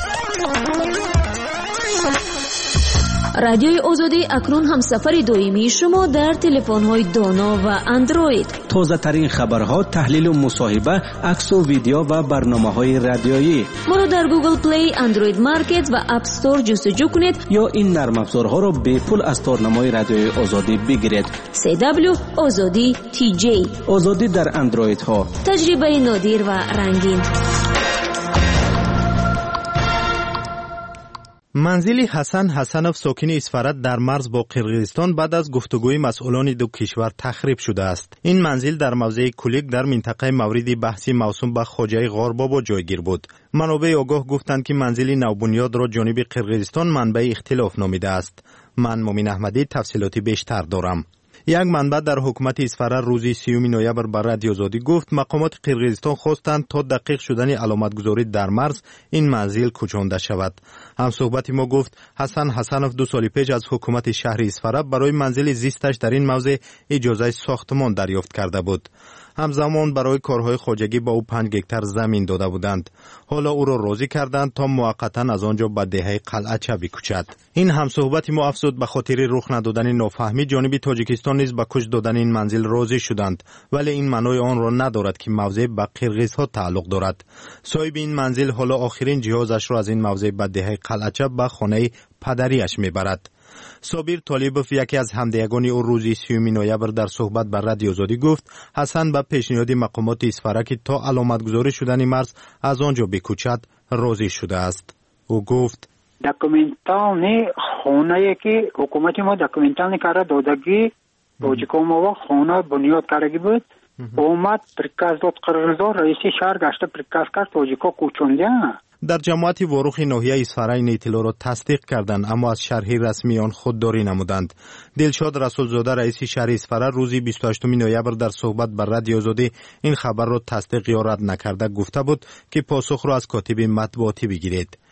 رادیوی آزادی اکنون همسفر دائمی شما در تلفن‌های دانا و اندروید. تازه ترین خبرها، تحلیل و مصاحبه، عکس و ویدیو و برنامه‌های رادیویی. ما را در گوگل پلی، اندروید مارکت و اپ استور جستجو کنید یا این نرم افزارها را به پول از تارنمای رادیوی آزادی بگیرید. CW آزادی TJ. آزادی در اندروید ها. تجربه نادر و رنگین. منزل حسن حسنوف ساکن اسفرت در مرز با قرقیزستان بعد از گفتگوی مسئولان دو کشور تخریب شده است. این منزل در موضع کلیک در منطقه مورد بحثی موسوم به خواجه غاربابا جایگیر بود. منابع آگاه گفتند که منزل نوبنیاد را جانب قرقیزستان منبع اختلاف نامیده است. من مومن احمدی تفصیلاتی بیشتر دارم. یک منبع در حکومت اسفرت روز 30 نوامبر بر رادیو آزادی گفت مقامات قرقیزستان خواستند تا دقیق شدن علامتگذاری در مرز این منزل کوچانده شود. همصحبت ما گفت حسن حسنوف 2 سال پیش از حکومت شهر اسفرت برای منزل زیستش در این موضع اجازه ساختمان دریافت کرده بود. همزمان برای کارهای خواجگی با او 5 هکتار زمین داده بودند. حالا او را راضی کردند تا موقتا از آنجا به دهه قلعچه بکوچد. این همصحبت ما افزود به خاطر رخ ندادن نافهمی جانب تاجیکستان نیز به کوچ دادن این منزل راضی شدند، ولی این معنای آن را ندارد که موضع به قرقیزها تعلق دارد. صاحب این منزل حالا آخرین جهازش را از این موضع به دهه قلعچه به خانه پدریش میبرد. صابر طالبوف یکی از همدیگان او روز 30 نوامبر در صحبت بر رادیو آزادی گفت حسن به پیشنهاد مقامات اسفرت که تا علامتگذاری شدن مرز از آنجا بکوچد راضی شده است. او گفت داکومنتالنی خانه‌ای که حکومت ما داکومنتالنی کار دادگی توجیکومова خانه بنیاد کردگی بود. اومد پرکاز داد قرارزار رئیس شهر گشته پرکاز کرد توجیکو کوچونده. در جماعت واروخ ناحیه اسفرت این اطلاع را تصدیق کردند، اما از شرح رسمی آن خودداری نمودند. دلشاد رسولزاده رئیس شهر اسفرت روز 28 نوامبر در صحبت بر رادیو آزادی این خبر را تصدیق یا رد نکرده گفته بود که پاسخ را از کاتب مطبوعاتی بگیرید.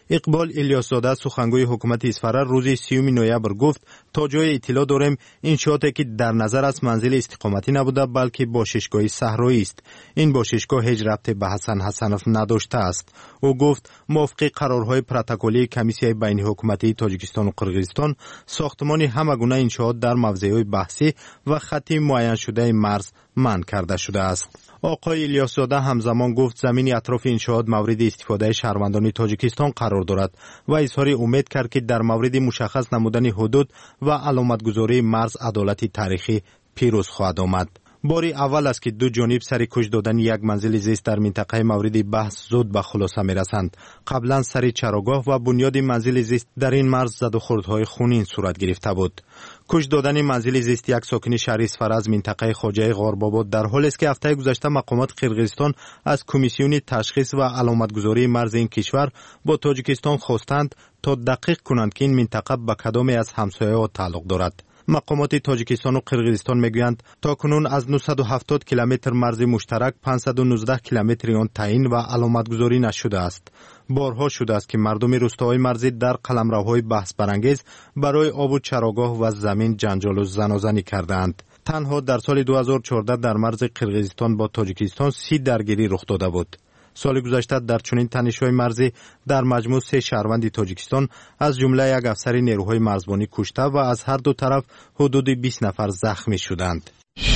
اقبال الیاس‌زاده سخنگوی حکومت اصفهان روز 30 نوامبر گفت تا جای اطلاع داریم انشاءاتی که در نظر است منزل استقامتی نبوده بلکه باششگاه صحرایی است. این باششگاه هیچ ربطی به حسن حسنوف نداشته است. او گفت موافق قرارهای پروتکلی کمیسیون بین حکومتی تاجیکستان و قرقیزستان ساختمان همه گونه انشاءات در موضع‌های بحثی و خطی معین شده مرز منع کرده شده است. آقای الیاس‌زاده همزمان گفت زمین اطراف انشاءات مورد استفاده شهروندان تاجیکستان قرار دارد و اظهار امید کرد که در مورد مشخص نمودن حدود و علامتگذاری مرز عدالت تاریخی پیروز خواهد آمد. باری اول است که دو جانب سر کش دادن یک منزل زیست در منطقه مورد بحث زود به خلاصه می‌رسند. قبلا سر چراگاه و بنیاد منزل زیست در این مرز زد و خوردهای خونین صورت گرفته بود. کش دادن منزل زیست یک ساکن شهر اصفهان از منطقه خواجه غارباباد در حالی است که هفته گذشته مقامات قرقیزستان از کمیسیون تشخیص و علامتگذاری مرز این کشور با تاجیکستان خواستند تا دقیق کنند که این منطقه به کدام از همسایه‌ها تعلق دارد. مقامات تاجیکستان و قرقیزستان میگویند تاکنون از 970 کیلومتر مرز مشترک 519 کیلومتر آن تعیین و علامتگذاری نشده است. بارها شده است که مردم روستاهای مرزی در قلمروهای بحث برانگیز برای آب و چراگاه و زمین جنجال و زنازنی کردند. تنها در سال 2014 در مرز قرقیزستان با تاجیکستان 30 درگیری رخ داده بود. سال گذشته در چنین تنش‌های مرزی در مجموع 3 شهروند تاجیکستان از جمله یک افسر نیروهای مرزبانی کشته و از هر دو طرف حدود 20 نفر زخمی شدند.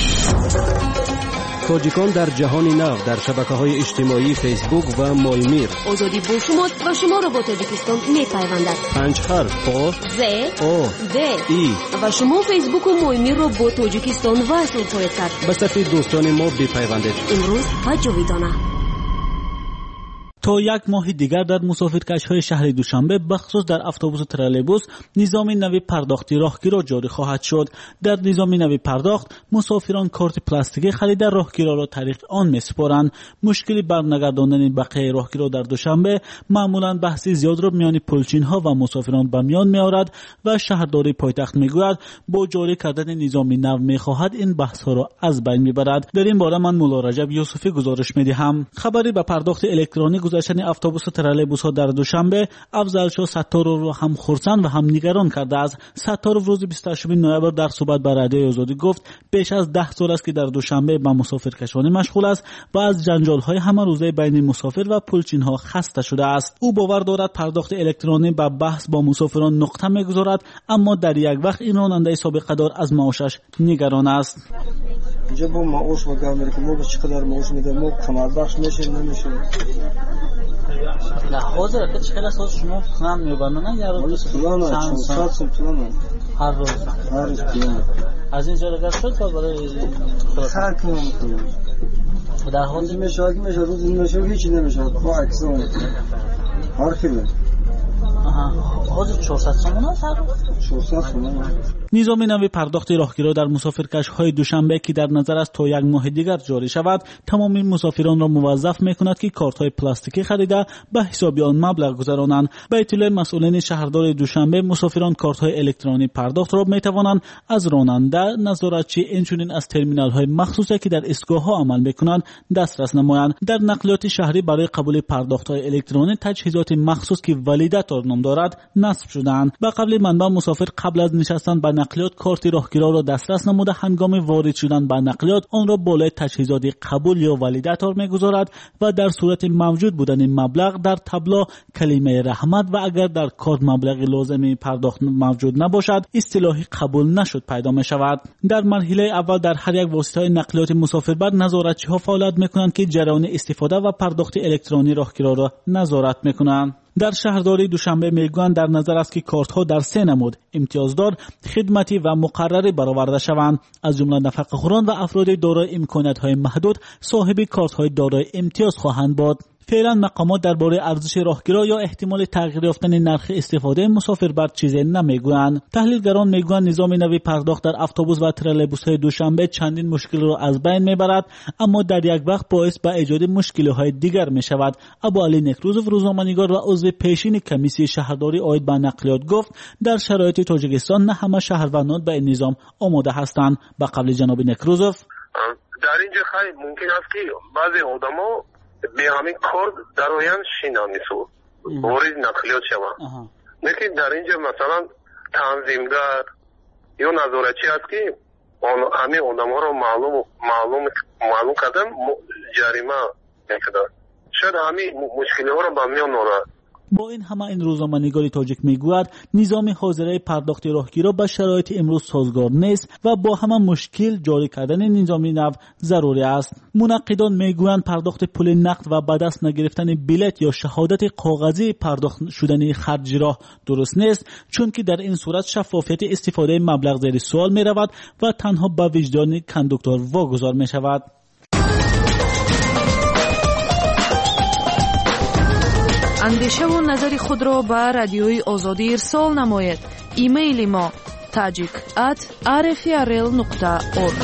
تاجیکان در جهان نو در شبکه‌های اجتماعی فیسبوک و مایمیر آزادی با شما و شما را با تاجیکستان می‌پیوندد. 5 حرف آ ز او د ای و شما فیسبوک و مایمیر را با تاجیکستان وصل خواهید کرد. به صفحه دوستان ما بپیوندید. امروز و جاویدانه. تا یک ماه دیگر در مسافرکش‌های شهر دوشنبه بخصوص در اتوبوس و ترالبوس نظام نوی پرداختی راهگیرا جاری خواهد شد. در نظام نوی پرداخت مسافران کارت پلاستیکی خرید راهگیرا را طریق آن می‌سپارند. مشکلی برنگرداندن بقیه راهگیرا در دوشنبه معمولاً بحثی زیاد را میان پلچین‌ها و مسافران به میان می‌آورد و شهرداری پایتخت می‌گوید با جاری کردن نظام نو می‌خواهد این بحث‌ها را از بین می‌برد. در این باره من مولا رجب یوسفی گزارش می‌دهم. خبری به پرداخت الکترونیک گذشتن اتوبوس و ترالبوس ها در دوشنبه افضل ستارov را هم خرسند و هم نگران کرده است. ستارov روز 28 نوامبر در صحبت با رادیوی آزادی گفت بیش از 10 سال است که در دوشنبه با مسافرکشانی مشغول است و از جنجال های همه روزه بین مسافر و پلچین ها خسته شده است. او باور دارد پرداخت الکترونیک به بحث با مسافران نقطه میگذارد، اما در یک وقت این راننده سابقه دار از معاشش نگران است. اینجا با معاش و گام که ما به چقدر معاش میدیم ما کمال بخش میشه نمیشه. نه حاضر که چقدر ساز شما هم میبرن یا روز طولانه 400 سال طولانه هر روز از این جا شد تا برای هر کی میتونه در حال میشه روز نمیشه هیچ نمیشه با اکسون هر کی حاضر 400 سومون است هر روز 400 سومون. نظام نوی پرداخت راهگیرا در مسافرکش‌های دوشنبه که در نظر است تا یک ماه دیگر جاری شود تمامی مسافران را موظف می‌کند که کارت‌های پلاستیکی خریده به حساب آن مبلغ گذرانند. به اطلاع مسئولین شهرداری دوشنبه مسافران کارت‌های الکترونیک پرداخت را می‌توانند از راننده، نظارتچی اینچنین از ترمینال‌های مخصوصی که در ایستگاه‌ها عمل می‌کنند دسترس نمایند. در نقلیات شهری برای قبول پرداخت‌های الکترونیک تجهیزات مخصوص که ولیداتور نام دارد نصب شده‌اند. به قبل منبع مسافر قبل از نشستن به نقلیات کارت راهگیرا را دسترس نموده هنگام وارد شدن به نقلیات آن را بالای تجهیزات قبول یا ولیداتور می‌گذارد و در صورت موجود بودن مبلغ در تابلو کلمه رحمت و اگر در کارت مبلغ لازم پرداخت موجود نباشد اصطلاحی قبول نشد پیدا می‌شود. در مرحله اول در هر یک واسطه نقلیات مسافربر نظارتچی‌ها فعالیت می‌کنند که جریان استفاده و پرداخت الکترونیک راهگیرا را نظارت می‌کنند. در شهرداری دوشنبه میگویند در نظر است که کارت‌ها در 3 نمود امتیازدار، خدمتی و مقرری برآورده شوند، از جمله نفقه‌خوران و افراد دارای امکانات‌های محدود صاحب کارت‌های دارای امتیاز خواهند بود. فعلا مقامات درباره ارزش راهگیرا یا احتمال تغییر یافتن نرخ استفاده مسافر بر چیزی نمیگویند. تحلیلگران میگویند نظام نوی پرداخت در اتوبوس و ترالبوس‌های دوشنبه چندین مشکل را از بین میبرد، اما در یک وقت باعث به ایجاد مشکل‌های دیگر میشود. ابو علی نکروزوف روزنامه‌نگار و عضو پیشین کمیسیون شهرداری عاید به نقلیات گفت در شرایط تاجیکستان نه همه شهروندان به این نظام آماده هستند. به قول جناب نکروزوف در اینجا خیلی ممکن است که بعضی آدم‌ها به همین کار در آینده شینا نیست. وارد نقلیات شود. لیکن در اینجا مثلا تنظیمگر یا نظارتچی هست که همه آدم ها رو معلوم کردن جریمه میکردن. شاید همه مشکلی ها رو به میان آورد. با این همه این روزنامه‌نگار تاجیک میگوید نظام حاضره پرداخت راهگیرا به شرایط امروز سازگار نیست و با همه مشکل جاری کردن نظام نو ضروری است. منقدان میگویند پرداخت پول نقد و به دست نگرفتن بلیط یا شهادت کاغذی پرداخت شدن خرج راه درست نیست، چون که در این صورت شفافیت استفاده مبلغ زیر سوال می رود و تنها به وجدان کاندوکتور واگذار می شود. اندیشه و نظر خود را به رادیوی آزادی ارسال نماید. ایمیل ما tajik@rfrl.org.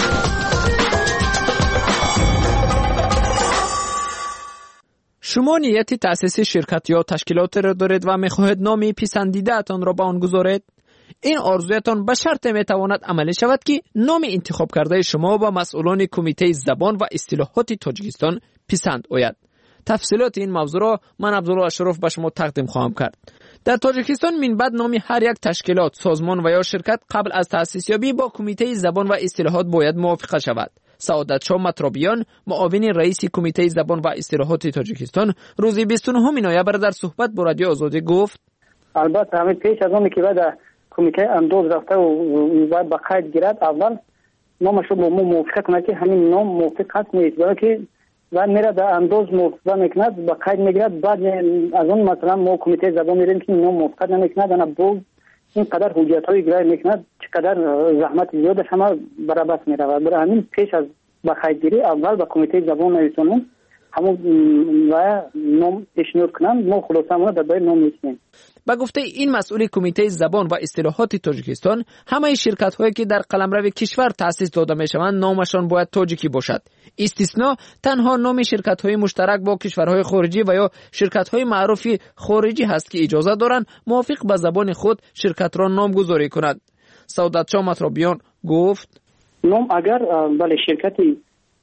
شما نیت تأسیس شرکت یا تشکیلات را دارید و می‌خواهید نام پسندیده اتان را به آن گذارید؟ این آرزویتان به شرط میتواند عملی شود که نام انتخاب کرده شما با مسئولان کمیته زبان و اصطلاحات تاجیکستان پسند آید. تفصیلات این موضوع را من عبدالله اشرف به شما تقدیم خواهم کرد. در تاجیکستان من بعد نام هر یک تشکیلات، سازمان و یا شرکت قبل از تأسیس یابی با کمیته زبان و اصطلاحات باید موافقه شود. سعادت شاه مطرابیان، معاون رئیس کمیته زبان و اصطلاحات تاجیکستان، روز 29 نوامبر در صحبت با رادیو آزادی گفت: البته همین پیش از اون که بعد کمیته اندوز رفته و باید با قید گیرد، اول نامش رو با موافقه کنه که همین نام موافق هست نیست، برای که و میره در اندوز موافقه میکند با قید میگیرد. بعد از اون مثلا ما کمیته زبان میریم که نام موافقت نمیکند، انا باز اینقدر حجت های گرای میکند، چقدر زحمت زیادش همه برابر میره. برای همین پیش از با قید گیری اول با کمیته زبان نویسونم همون و نام پیشنهاد کنم، ما خلاصه در بای نام میسیم. با گفته این مسئول کمیته زبان و اصطلاحات تاجیکستان، همه شرکت هایی که در قلمرو کشور تأسیس داده می شوند نامشان باید تاجیکی باشد. استثناء تنها نام شرکت های مشترک با کشورهای خارجی و یا شرکت های معروف خارجی هست که اجازه دارند موافق به زبان خود شرکت را نامگذاری کند. سعادت شاه مطرابیان گفت: نام اگر بله شرکتی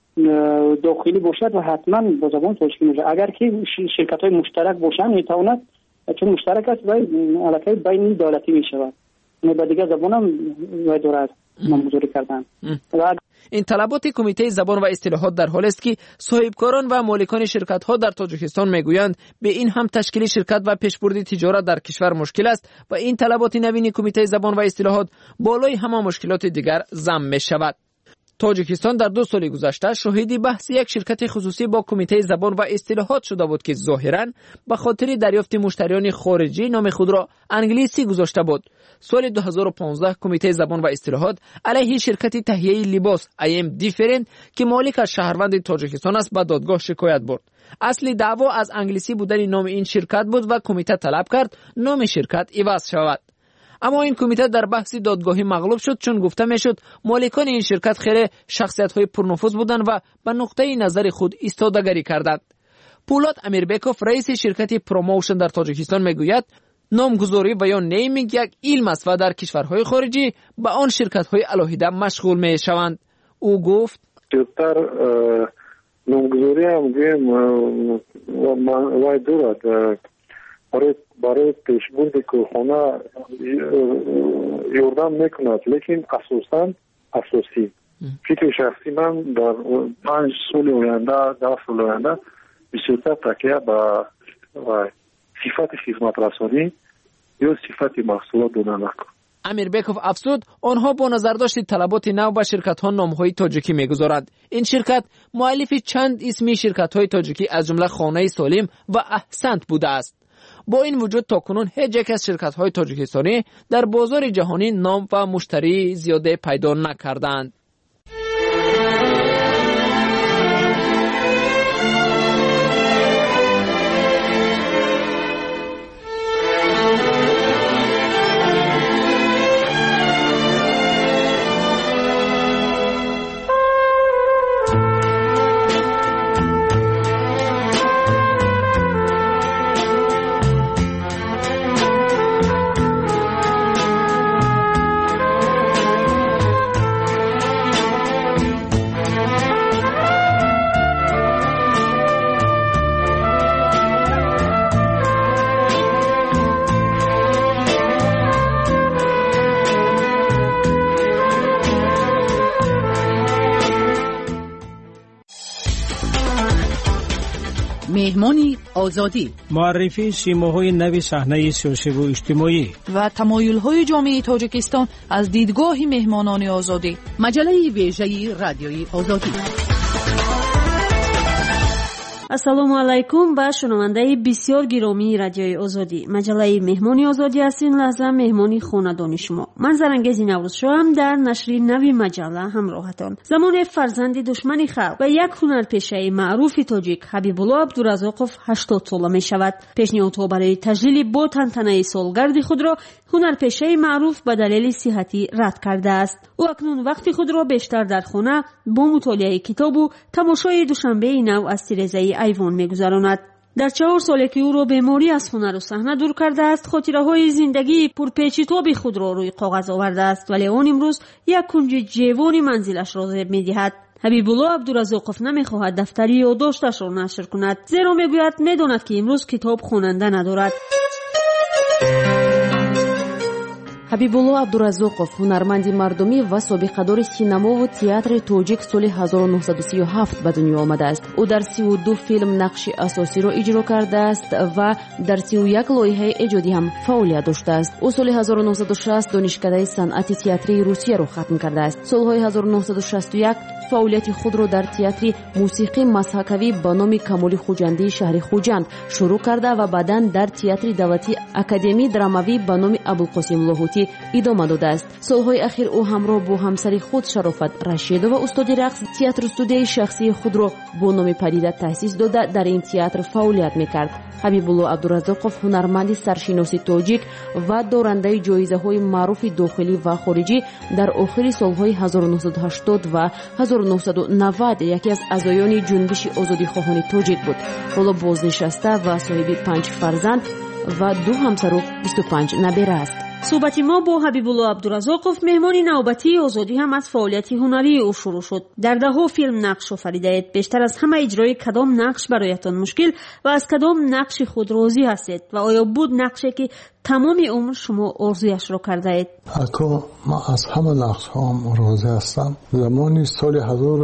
داخلی باشد و حتما با زبان تاجیکی میشه. اگر که شرکت های مشترک باشند میتواند، چون مشترک است باید علاقه بین دولتی می شود، با دیگه زبان هم باید دارد نامگذاری کردن. این طلبات کمیته زبان و اصطلاحات در حال است که صاحبکاران و مالکان شرکت ها در تاجیکستان میگویند به این هم تشکیل شرکت و پیشبرد تجارت در کشور مشکل است و این طلبات نوین کمیته زبان و اصطلاحات بالای همه مشکلات دیگر ضم می شود. تاجیکستان در 2 سال گذشته شاهد بحث یک شرکت خصوصی با کمیته زبان و اصطلاحات شده بود که ظاهراً به خاطر دریافت مشتریان خارجی نام خود را انگلیسی گذاشته بود. سال 2015 کمیته زبان و اصطلاحات علیه شرکت تهیه لباس IM Different که مالک از شهروند تاجیکستان است به دادگاه شکایت برد. اصل دعوا از انگلیسی بودن نام این شرکت بود و کمیته طلب کرد نام شرکت عوض شود. اما این کمیته در بحث دادگاهی مغلوب شد، چون گفته میشد مالکان این شرکت خیلی شخصیت‌های پرنفوذ بودند و به نقطه نظر خود ایستادگی کردند. پولاد امیربکوف رئیس شرکت پروموشن در تاجیکستان میگوید نامگذاری و یا نیمینگ یک علم است و در کشورهای خارجی به آن شرکت‌های علاهیده مشغول میشوند. او گفت: زیادتر نامگذاری هم گویم وای دورد برای پیشبرد کارخانه یاردم میکند، لیکن اساسی فکر شخصی من در 5 سال آینده 10 سال آینده بیشتر تکیه به صفت خدمت رسانی یا صفت محصولات دادن نکنم. امیربکوف افزود آنها با نظرداشت طلبات نو به شرکت ها نامهای تاجیکی میگذارند. این شرکت مؤلف چند اسمی شرکت های تاجیکی از جمله خانه سالم و احسنت بوده است. با این وجود تاکنون هیچ یک از شرکت‌های تاجیکستانی در بازار جهانی نام و مشتری زیاده پیدا نکردند. مهمانی آزادی، معرفی سیماهای نوی صحنه سیاسی و اجتماعی و تمایل‌های جامعه تاجیکستان از دیدگاه مهمانان آزادی. مجله ویژه رادیوی آزادی. ассалому алайкум ба шунавандаи бисёр гиромии радиои озодӣ. маҷалаи меҳмони озодӣ аст ин лаҳза меҳмони хонадони шумо. ман зарангези наврӯзшоам дар нашри нави маҷалла ҳамроҳатон. замоне фарзанди душмани халқ ва як ҳунарпешаи маъруфи тоҷик ҳабибулло абдуразоқов 80 сола мешавад. пешниҳодҳо барои таҷлили бо тантанаи солгарди худро ҳунарпешаи маъруф ба далели сиҳатӣ рад кардааст. ӯ акнун вақти худро бештар дар хона бо мутолиаи китобу тамошои душанбеи нав аз тирезаи айвон мегузаронад. дар 4 соле ки ӯро беморӣ аз хунару саҳна дур кардааст, хотираҳои зиндагии пурпечитоби худро рӯи коғаз овардааст, вале он имрӯз як кунҷи ҷевони манзилашро зеб медиҳад. ҳабибулло абдуразоқов намехоҳад дафтари ёддошташро нашр кунад, зеро мегӯяд медонад ки имрӯз китоб хонанда надорад. ҳабибулло абдуразоқов ҳунарманди мардумӣ ва собиқадори синамову театри тоҷик соли 1937 ба дунё омадааст. ӯ дар 32 филм нақши асосиро иҷро кардааст ва дар 31 лоиҳаи эҷодӣ ҳам фаъолият доштааст. ӯ соли 1960 донишкадаи санъати театрии русияро хатм кардааст. солҳои 1961 фаъолияти худро дар театри мусиқӣ мазҳакавӣ ба номи Камоли Хуҷандии шаҳри Хуҷанд шурӯъ карда ва баъдан дар театри давлатии академии драмавӣ ба номи Абулқосим Лоҳутӣ идома додааст. солҳои ахир ӯ ҳамроҳ бо ҳамсари худ Шарофат Рашидова устоди рақс театру студияи шахсии худро бо номи Падида таъсис дода дар ин театр фаъолият мекард. ҳабибулло абдуразоқов ҳунарманди саршиноси тоҷик ва дорандаи ҷоизаҳои маъруфи дохилӣ ва хориҷӣ дар охири солҳои 1980 ва 1990 яке аз аъзоёни ҷунбиши озодихоҳони тоҷик буд. ҳоло бознишаста ва соҳиби 5 фарзанд ва 2 ҳамсару 25 набера аст. суҳбати мо бо ҳабибулло абдуразоқов меҳмони навбатии озодӣ ҳам аз фаъолияти ҳунарии ӯ шурӯъ шуд. дар даҳҳо филм нақш офаридаед. бештар аз ҳама иҷрои кадом нақш бароятон мушкил ва аз кадом нақши худ розӣ ҳастед ва оё буд нақше ки тамоми умр шумо орзуяшро кардаед? ако ман аз ҳама нақшҳоам розӣ ҳастам. замони соли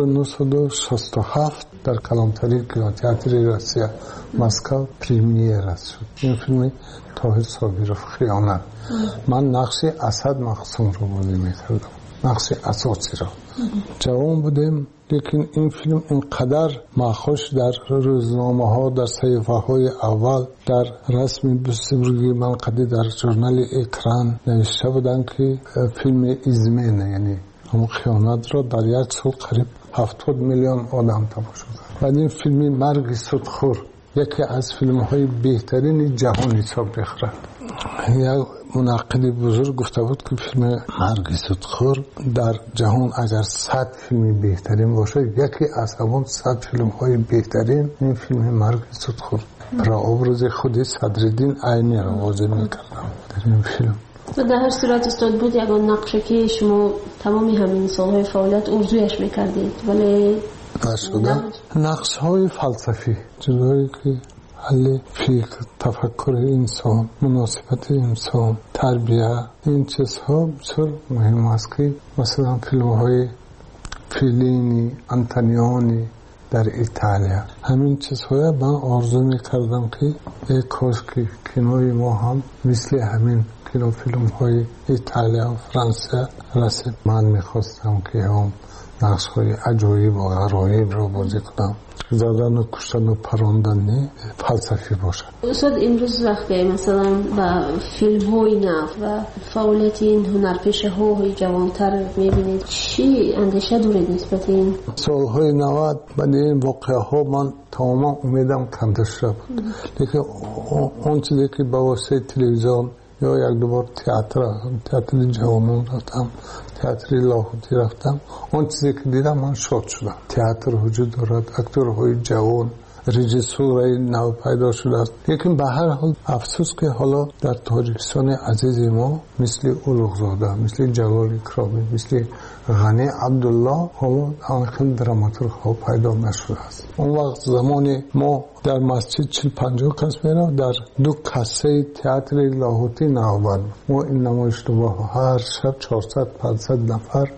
1967 дар калонтари кинотеатри Россия Москав премьера шуд. ин филми Тоҳир Собиров «Хиёнат». ман нақши Асад Мақсумро бозӣ мекардам, нақши асосиро. ҷавон будем, лекин ин филм инқадар махуш дар рӯзномаҳо, дар саҳифаҳои аввал, дар расми бусурги манқадӣ дар журнали Экран навишта буданд ки филми измена, яъне ҳамон хиёнатро дар як сол қариб 70 миллион одам тамошо кард. баъд ин филми Марги Судхӯр яке аз филмҳои беҳтарини ҷаҳон ҳисоб мехӯрад. як мунаққиди бузург гуфта буд ки филми Марги Судхӯр дар ҷаҳон агар 100 филми беҳтарин бошад, яке аз ҳамон 100 филмҳои беҳтарин ин филми Марги Судхӯр. прообрази худи Садриддин Айниро бозӣ мекардам дар ин филм. дар ҳар сурат устод буд ягон нақше ки шумо тамоми ҳамин солҳои фаъолият орзуяш мекардед, вале нашуда. нақшҳои фалсафӣ, ҷудое ки ҳалли фикр, тафаккури инсон, муносибати инсон, тарбия, ин чизҳо бисёр муҳим аст ки масалан филмҳои Феллини, Антониони дар Италия, ҳамин чизҳоя ман орзу мекардам ки кош ки кинои мо ҳам мисли ҳамин кинофилмҳои Италия ва Франсия расид. ман мехостам ки ҳам нақшҳои аҷоиб ва ғароибро бозӣ кунам. задану куштану парондани фалсафӣ бошад. устод имрӯз вақте масалан ба филмҳои нав ва фаъолияти ин ҳунарпешаҳои ҷавонтар мебинед, чӣ андеша доред нисбати ин? солҳои 90 баъди ин воқеаҳо ман тамоман умедам канда шуда буд. лекин он чизе ки ба воситаи телевизион ё як дубор театри ҷавонон рафтам, театри Лоҳутӣ рафтам, он чизе ки дидам ман шод шудам. театр вуҷуд дорад, актерҳои ҷавон, режиссураи нав пайдо шудааст. лекин ба ҳар ҳол афсӯс ки ҳоло дар тоҷикистони азизи мо мисли Улуғзода, мисли Ҷалол Икромӣ, мисли Ғани Абдулло ҳоло анхел драматургҳо пайдо нашудааст. он вақт замони мо дар масҷид 40-50 кас меравд, дар 2 кассаи театри Лоҳутӣ навбат. мо ин намоишномаҳо ҳар шаб 400-500 нафар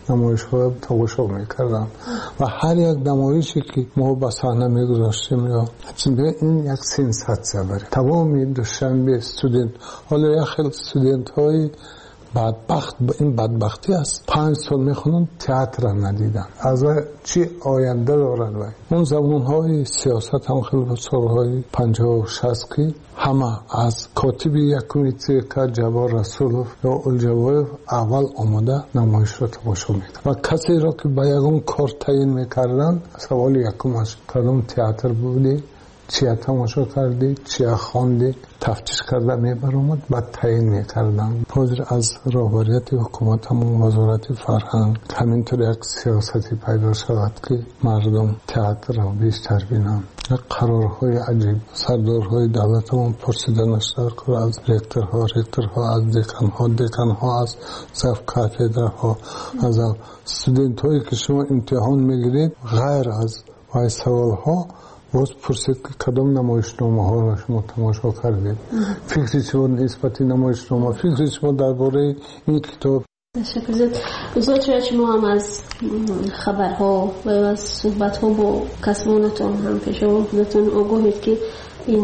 نمایش‌ها تماشا می‌کردم و هر یک نمایشی که ما به صحنه می‌گذاشتیم یا این یک سنساسیون بود. تمام دوشنبه استودنت، حالا یک خیلی استودنت‌های بدبخت این بدبختی است 5 سال میخونن تئاتر ندیدن از چی آینده دارن و اون زمانهای سیاست هم خیلی سالهای 50 و 60 که همه از کاتب یک کمیته که جبار رسولوف یا الجوایف اول آمده نمایش را تماشا میکرد و کسی را که به یکم کار تعیین میکردن سوال یکمش کدام تئاتر بودی چیا تماشا کردی چیا خواندی تفتیش کرده میبرامد بعد تعیین میکردن حاضر از رهبریت حکومت هم وزارت فرهنگ همینطور یک سیاستی پیدا شود که مردم تئاتر را بیشتر بینن قرارهای عجیب سردارهای دولت هم پرسیدن اشتر که از رکترها از دکانها از صف کاتدرها از استودنت هایی که شما امتحان میگیرید غیر از وای سوال ها باز پرسید که کدام نمایشنامه ها را شما تماشا کردید فکری شما نسبت نمایشنامه فکری شما درباره این کتاب تشکر زد استاد شما هم از خبرها و از صحبت ها با کسانتون هم پیش آوردتون آگاهید که این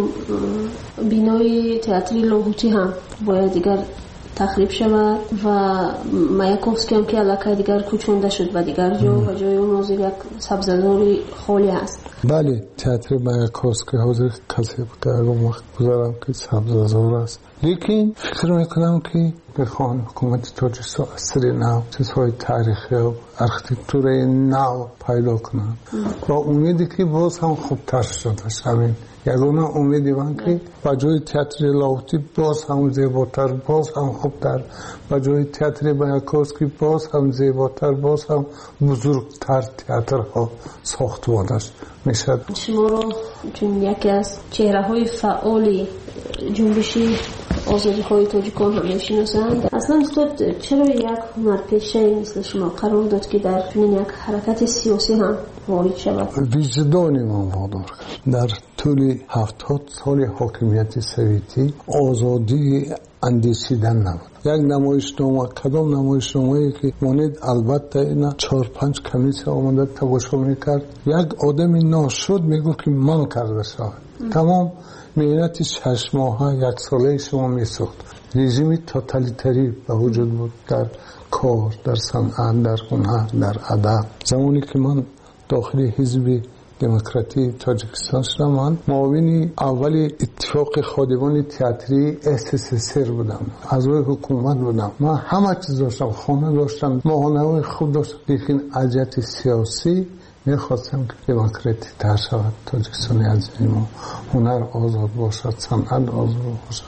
بینای تئاتر لاهوتی هم باید دیگر تخریب شود و مایاکوفسکی هم که علاقه دیگر کوچونده شد و دیگر جا و جای اون حاضر یک سبززاری خالی است. بله تئاتر مایاکوفسکی حاضر کسی بوده اگه وقت گذارم که سبززار است لیکن فکر میکنم که بخوان حکومت تاجیکستان اثر نو چیزهای تاریخی و ارکیتکتور نو پیدا کنند و امیدی که باز هم خوبتر شده شویم یگانه امیدی من که با جای تئاتر لاهوتی باز هم زیباتر باز هم خوبتر با جای تئاتر مایاکوفسکی باز هم زیباتر باز هم بزرگتر تئاترها ساختمانش میشد. شما رو چون یکی از چهره‌های فعالی جنبش آزادی‌خواهی تاجیکان هم می‌شناسند اصلا استاد چرا یک هنرپیشه مثل شما قرار داد که در چنین یک حرکت سیاسی هم وارد شود؟ وجدان من وادار کرد در طول 70 سال حاکمیت سوئیتی آزادی اندیشیدن نبود. یک نمایشنامه کدام نمایشنامه‌ای که مانند البته اینا 4-5 کمیته آمده تماشا می‌کرد یک آدم ناشد میگفت که من کرده شد تمام مهنت 6 ماهه 1 ساله شما میسوخت رژیم توتالیتری به وجود بود در کار در صنعت در هنر در ادب زمانی که من داخل حزب دموکراتی تاجیکستان شدم من معاون اول اتفاق خادمان تئاتری SSSR بودم از روی حکومت بودم من همه چیز داشتم خانه داشتم ماهانه‌های خوب داشتم لیکن اجت سیاسی میخواستم که دموکراتی تر شود تاجیکستان عزیز ما هنر آزاد باشد صنعت آزاد باشد.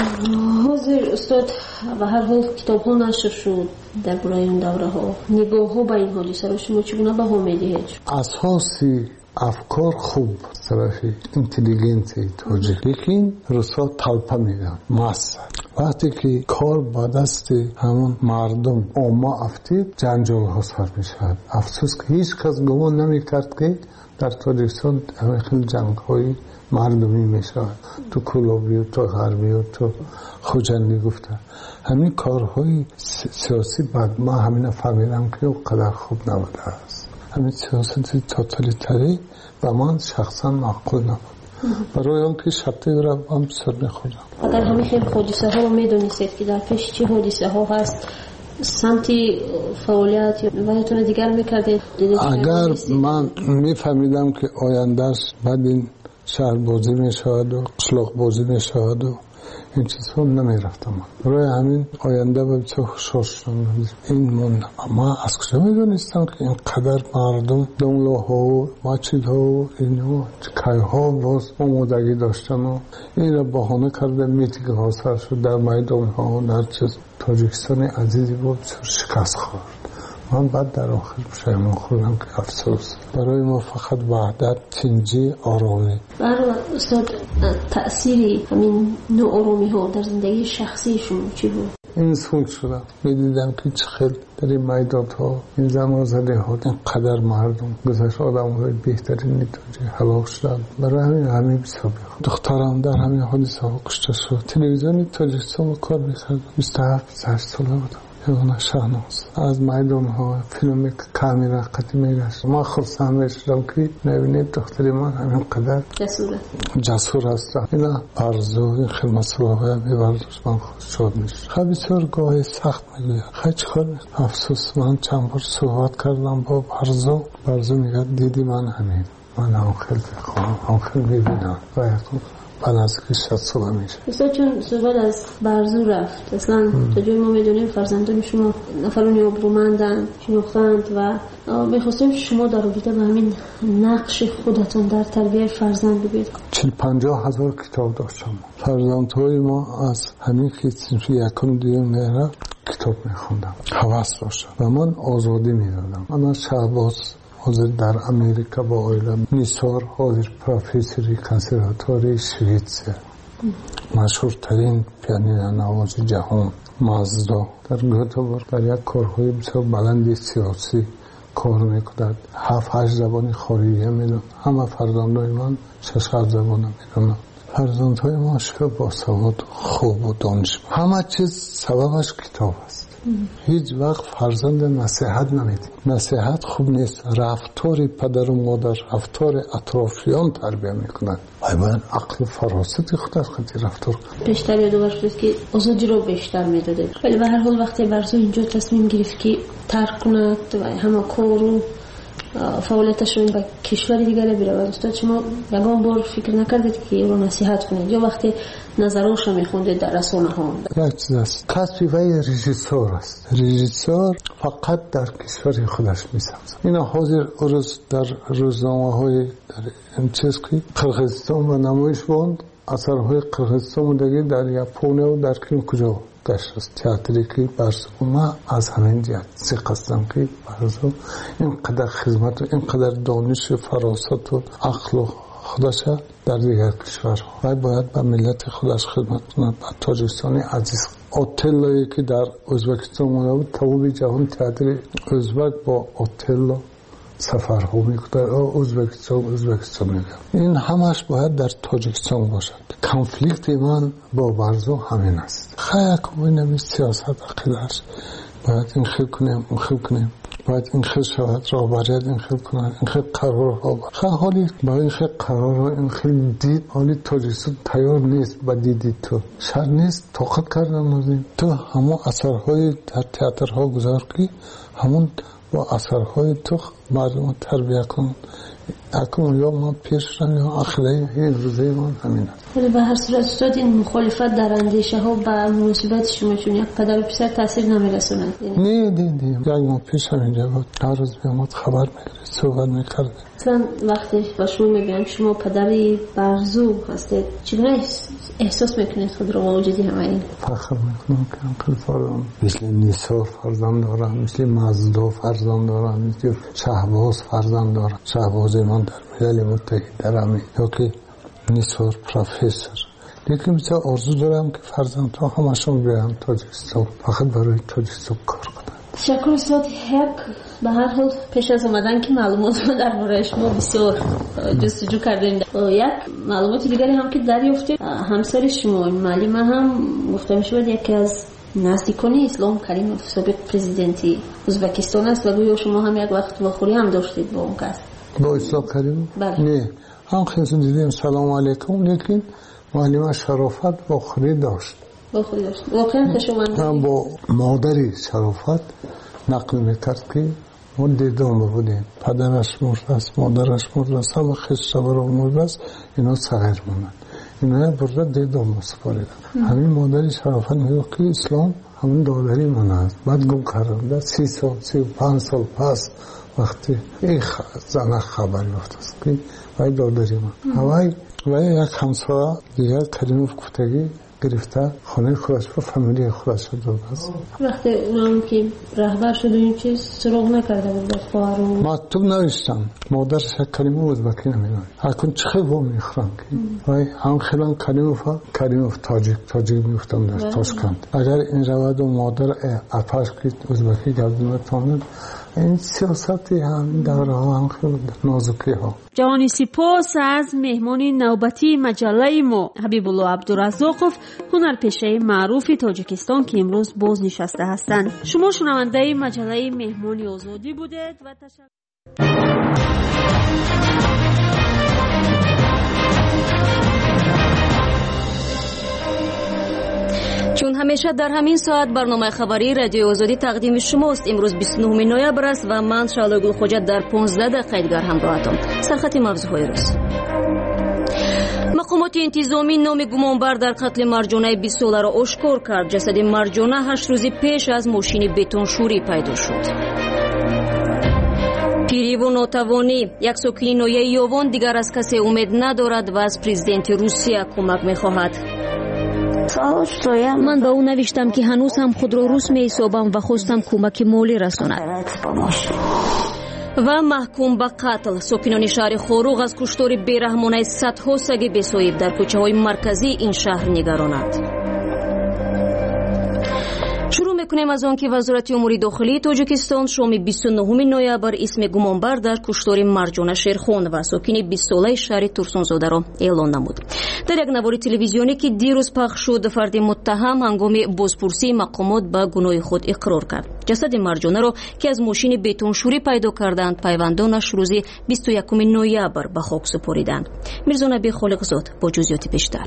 حاضر استاد و هر حال کتاب ها نشر شد در برای اون دوره ها نگاه ها به این حادثه رو شما چگونه بها میدهید؟ اساسی افکار خوب طرف اینتلیجنسی تاجیک لیکن روسا طلپه میدن ماست وقتی که کار با دست همون مردم عامه افتید جنجال ها سر میشود افسوس که هیچ کس گمان نمیکرد که در تاجیکستان خیلی جنگ های مردمی میشود تو کلابی و تو غربی و تو خوجندی گفته همین کارهای سیاسی بعد ما همین فهمیدم که قدر خوب نبوده است همین سیاست توتالیتری و من شخصا معقول نبود برای آن که شبته را هم سر میخوردم. اگر همین خیلی حادثه ها رو میدونیست که در پیش چه حادثه ها هست سمتی فعالیت یا وقتون دیگر میکردید؟ اگر من میفهمیدم که آیندهش بعد این شهر بازی میشود و قشلاق بازی میشود و این چیزها نمیرفتم برای همین آینده با چه خوشحال شدم این موندم ما از کجا میدونستم که اینقدر مردم دنگلاها و مچیدها و اینو چکایها باز آمادگی داشتن و این را بهانه کرده میتیک ها سر شد در میدان ها و در چیز تاجیکستان عزیزی بود شکست خورد من بعد در آخر پشیمان خوردم که افسوس برای ما فقط وحدت تنجی آرامی. برای استاد تأثیری همین نوع آرامی ها در زندگی شخصی شما چی بود؟ این سوک شدم میدیدم که چقدر در این میدان ها این زمان زده ها اینقدر مردم گذشت آدم های بهترین نیتاجی حلاق شدن برای همین بسیار بخون دخترم در همین حادثه ها کشته شد تلویزیون تاجیکستان کار میکردم 27-28 ساله بودم یونا شهناز از میدان ها فیلمی کامیرا قدیمی گشت. ما خرسند میشدم که نبینید دختری من همین قدر جسور است. اینا آرزوی خیلی مسئله های بیوردش من خود شد میشه. خیلی بسیار گاهی سخت میگوید. خیلی چکار افسوس من چند بار صحبت کردم با برزو میگه دیدی من همین. من هم خیلی بخواهم هم خیلی میبینم و بعد از که 60 ساله میشه. استاد چون صحبت از برزو رفت اصلا تا جای ما میدونیم فرزندان شما نفرانی آبرومندن شناختند و میخواستیم شما در رابطه با همین نقش خودتون در تربیت فرزند بگید. 40-50 هزار کتاب داشتم. فرزندهای ما از همین که صنف یکم دیگه میرفت کتاب میخوندم. هوس داشتم و من آزادی میدادم. من شهباز حاضر در امریکا با آیلا نیسار حاضر پروفسوری کنسرواتوری شویتزر مشهورترین پیانیست نواز جهان مازدا در گوتهبورگ در یک کارهای بسیار بلند سیاسی کار میکند. 7-8 زبان خارجی میدونم. همه فرزندای من 6-7 زبان میدونم. فرزندهای ما شفا با سواد خوب و دانشمند. همه چیز سببش کتاب است. هیچ وقت فرزند نصیحت نمیده. نصیحت خوب نیست. رفتار پدر و مادر رفتار اطرافیان تربیت میکنند. باید عقل فراست خودت خودی رفتار بیشتر یادآور شد که آزادی رو بیشتر میداده. ولی به هر حال وقتی برزو اینجا تصمیم گرفت که ترک کند و همه کار و فعالیتش رو به کشور دیگری بره، استاد شما یگان بار فکر نکردید که او رو نصیحت کنید یا وقتی نظرش رو میخوندید در رسانه ها؟ یک چیز است، کسب وی رژیسور است. رژیسور فقط در کشور خودش میسازد. اینا حاضر روز در روزنامه های در این چیز که قرقیزستان و نمایش بوند اثرهای قرقیزستان و دیگه در یاپونیا و در کجا گشت است. تئاتری که برزو ما از همین جهت قصدم که برزو اینقدر خدمت و اینقدر دانش و فراست و عقل و خودش در دیگر کشور و باید به ملت خودش خدمت کند. به تاجیکستانی عزیز اوتلویی که در ازبکستان مونده بود توب جهان تئاتر ازبک با اوتلو سفرها میکنه. ازبکستان میگم این همش باید در تاجیکستان باشد. کنفلیکت من با برزو همین است. خیلی کنیم سیاست عقیده‌اش باید این خیل کنیم اون خیل کنیم، باید این خیل شود را برید این خیل کنند این خیل قرار ها خیلی حالی با این خیل قرار ها این خیل دید حالی تاجیکستان تیار نیست با دیدی تو شر نیست طاقت کردن نازیم تو همون اثرهای در تئاترها گذار که همون با اثرهای تو مردم تربیت کن. اکنون یا ما پیش رم یا اخلاقی این روزه من همین است. ولی به هر صورت استاد این مخالفت در اندیشه ها به مناسبت شما چون یک پدر و پسر تاثیر نمیرسوند؟ نه یک ما پیش همینجا بود هر روز بیامد خبر میگرد صحبت میکرد. مثلا وقتی با شما میبینم شما پدری برزو هستید چگونه احساس میکنید خود رو با وجودی همه این؟ فخر میکنم که انقل فرزند مثل نیسار فرزند دارم، مثل مازدا فرزند دارم، مثل شهباز فرزند دارم. شهباز من در ملل متحد دارم یا که نیسار پروفسور. لیکن مثل آرزو دارم که فرزند ها همشون بیان تاجیکستان فقط برای تاجیکستان کار کنند. تشکر استاد. به هر حال پیش از اومدن که معلومات رو در مورد شما بسیار جستجو کردیم. یک معلومات دیگری هم که دریافتیم همسر شما معلم هم گفته میشود یکی از نزدیکان اسلام کریموف سابق پرزیدنتی ازبکستان است و گویا شما هم یک وقت واخوری هم داشتید با اون کس. با اسلام کریموف؟ بله. نه هم خیلی دیدیم سلام علیکم لیکن معلم شرافت واخوری داشت. واقعا شما هم با مادری شرافت نقل میکرد که ما دیدم بودیم پدرش مرده است مادرش مرده است همه خیشتبر مرده است اینا صغیر موندن اینا برده دیدم سپاریدن. همین مادری شرافت میگه که اسلام همون دادری من است. بعد گم کرده 30 سال 35 سال پس وقتی این زنه خبر یافت است که وای دادری من وای یک همسایه دیگر کریموف گفتگی گرفته خانه خودش و فامیلی خودش داد است. وقتی اونم که رهبر شد این چیز سراغ نکرده بود خواهر و مکتوب نوشتم مادرش کلمه ازبکی نمیدونه اکنون چه خیلی میخورن که وای هم خیلی کریموف تاجیک میفتم در تاشکند. اگر این روید و مادر اپاش که ازبکی گردونه تانند این سیاستی هم در هم خیلی نازکی ها. جوانی سپاس از مهمانی نوبتی مجله ما حبیب الله عبدالرزاقов هنرپیشه معروف تاجیکستان که امروز باز نشسته هستند. شما شنونده مجله مهمانی آزادی بودید و چون همیشه در همین ساعت برنامه خبری رادیو آزادی تقدیم شماست. امروز 29 نوامبر است و من شعله گل خوجا در 15 دقیقه دیگر همراهتم. سرخط موضوعهای روز. مقامات انتظامی نام گمانبر در قتل مرجانه 20 ساله را آشکار کرد. جسد مرجانه 8 روز پیش از ماشین بتونشوری پیدا شد. پیری و ناتوانی، یک ساکن نویه یاوان دیگر از کسی امید ندارد و از پرزیدنت روسیه کمک می‌خواهد. من به او نوشتم که هنوز هم خود را روس می حسابم و خواستم کمک مالی رساند. و محکوم به قتل ساکنان شهر خاروغ از کشتار بیرحمانه صدها سگ بی‌صاحب در کوچه‌های مرکزی این شهر نگرانند. شروع میکنیم از آن که وزارت امور داخلی تاجیکستان شام 29 نوامبر اسم گمانبر در کشتار مرجانه شیرخان و ساکن 20 ساله شهر ترسونزاده را اعلان نمود. در یک نوار تلویزیونی که دیروز پخش شد، فرد متهم هنگام بازپرسی مقامات به گناه خود اقرار کرد. جسد مرجانه را که از ماشین بتونشوری پیدا کردند، پیوندانش روز 21 نوامبر به خاک سپاریدند. میرزا نبی خالقزاد با جزئیات بیشتر.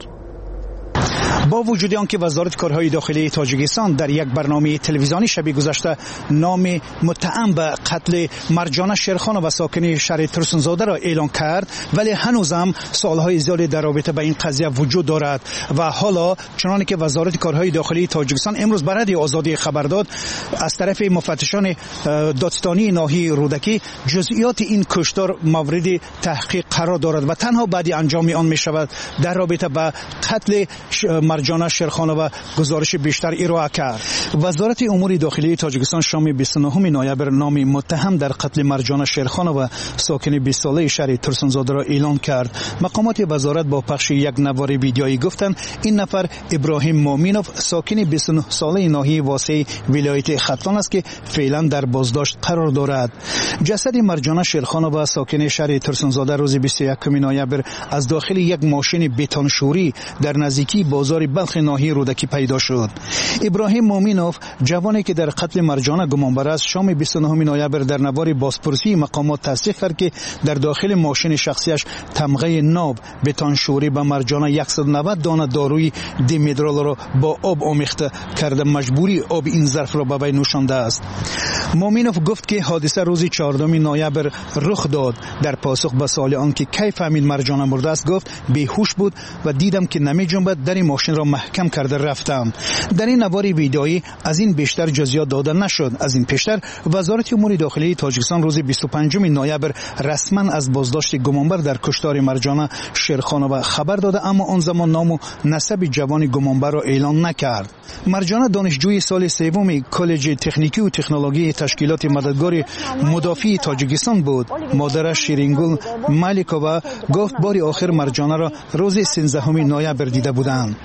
با وجود آنکه وزارت کارهای داخلی تاجیکستان در یک برنامه تلویزیونی شب گذشته نام متهم به قتل مرجانه شیرخان و ساکن شهر ترسونزاده را اعلان کرد، ولی هنوز هم سوالهای زیادی در رابطه با این قضیه وجود دارد و حالا چنانکه که وزارت کارهای داخلی تاجیکستان امروز به رادیو آزادی خبر داد، از طرف مفتشان دادستانی ناحیه رودکی جزئیات این کشتار مورد تحقیق قرار دارد و تنها بعد انجام آن می شود در رابطه با قتل مرجانه شیرخان و گزارش بیشتر ارائه کرد. وزارت امور داخلی تاجیکستان شام 29 نوامبر نام متهم در قتل مرجانه شیرخان و ساکن 20 ساله شهر ترسونزاده را اعلان کرد. مقامات وزارت با پخش یک نوار ویدیویی گفتند این نفر ابراهیم مومینوف ساکن 29 ساله ناحیه واسه ولایت ختلان است که فعلا در بازداشت قرار دارد. جسد مرجانه شیرخان و ساکن شهر ترسونزاده روز 21 نوامبر از داخل یک ماشین بتونشوری در نزدیکی بازار بلخ ناحیه رودکی پیدا شد. ابراهیم مومینوف جوانی که در قتل مرجانه گمانبر است شام 29 نوامبر در نوار بازپرسی مقامات تصدیق کرد که در داخل ماشین شخصیش تمغه ناب بتونشوری به مرجانه 190 دانه داروی دیمدرال را با آب آمیخته کرده مجبوری آب این ظرف را به وی نوشانده است. مومینوف گفت که حادثه روز 14 نوامبر رخ داد. در پاسخ به سوال آنکه کی فهمید مرجانه مرده است گفت بیهوش بود و دیدم که نمی جنبد، در ماشین را محکم کرده رفتم. در این نوار ویدئویی از این بیشتر جزئیات داده نشد. از این پیشتر وزارت امور داخلی تاجیکستان روز 25 نوامبر رسما از بازداشت گمانبر در کشتار مرجانه شیرخان خبر داده، اما آن زمان نام و نسب جوان گمانبر را اعلان نکرد. مرجانه دانشجوی سال سوم کالج تکنیکی و تکنولوژی تشکیلات مددگار مدافع تاجیکستان بود. مادرش شیرینگل مالیکووا گفت بار آخر مرجانه را روز 13 نوامبر دیده بودند.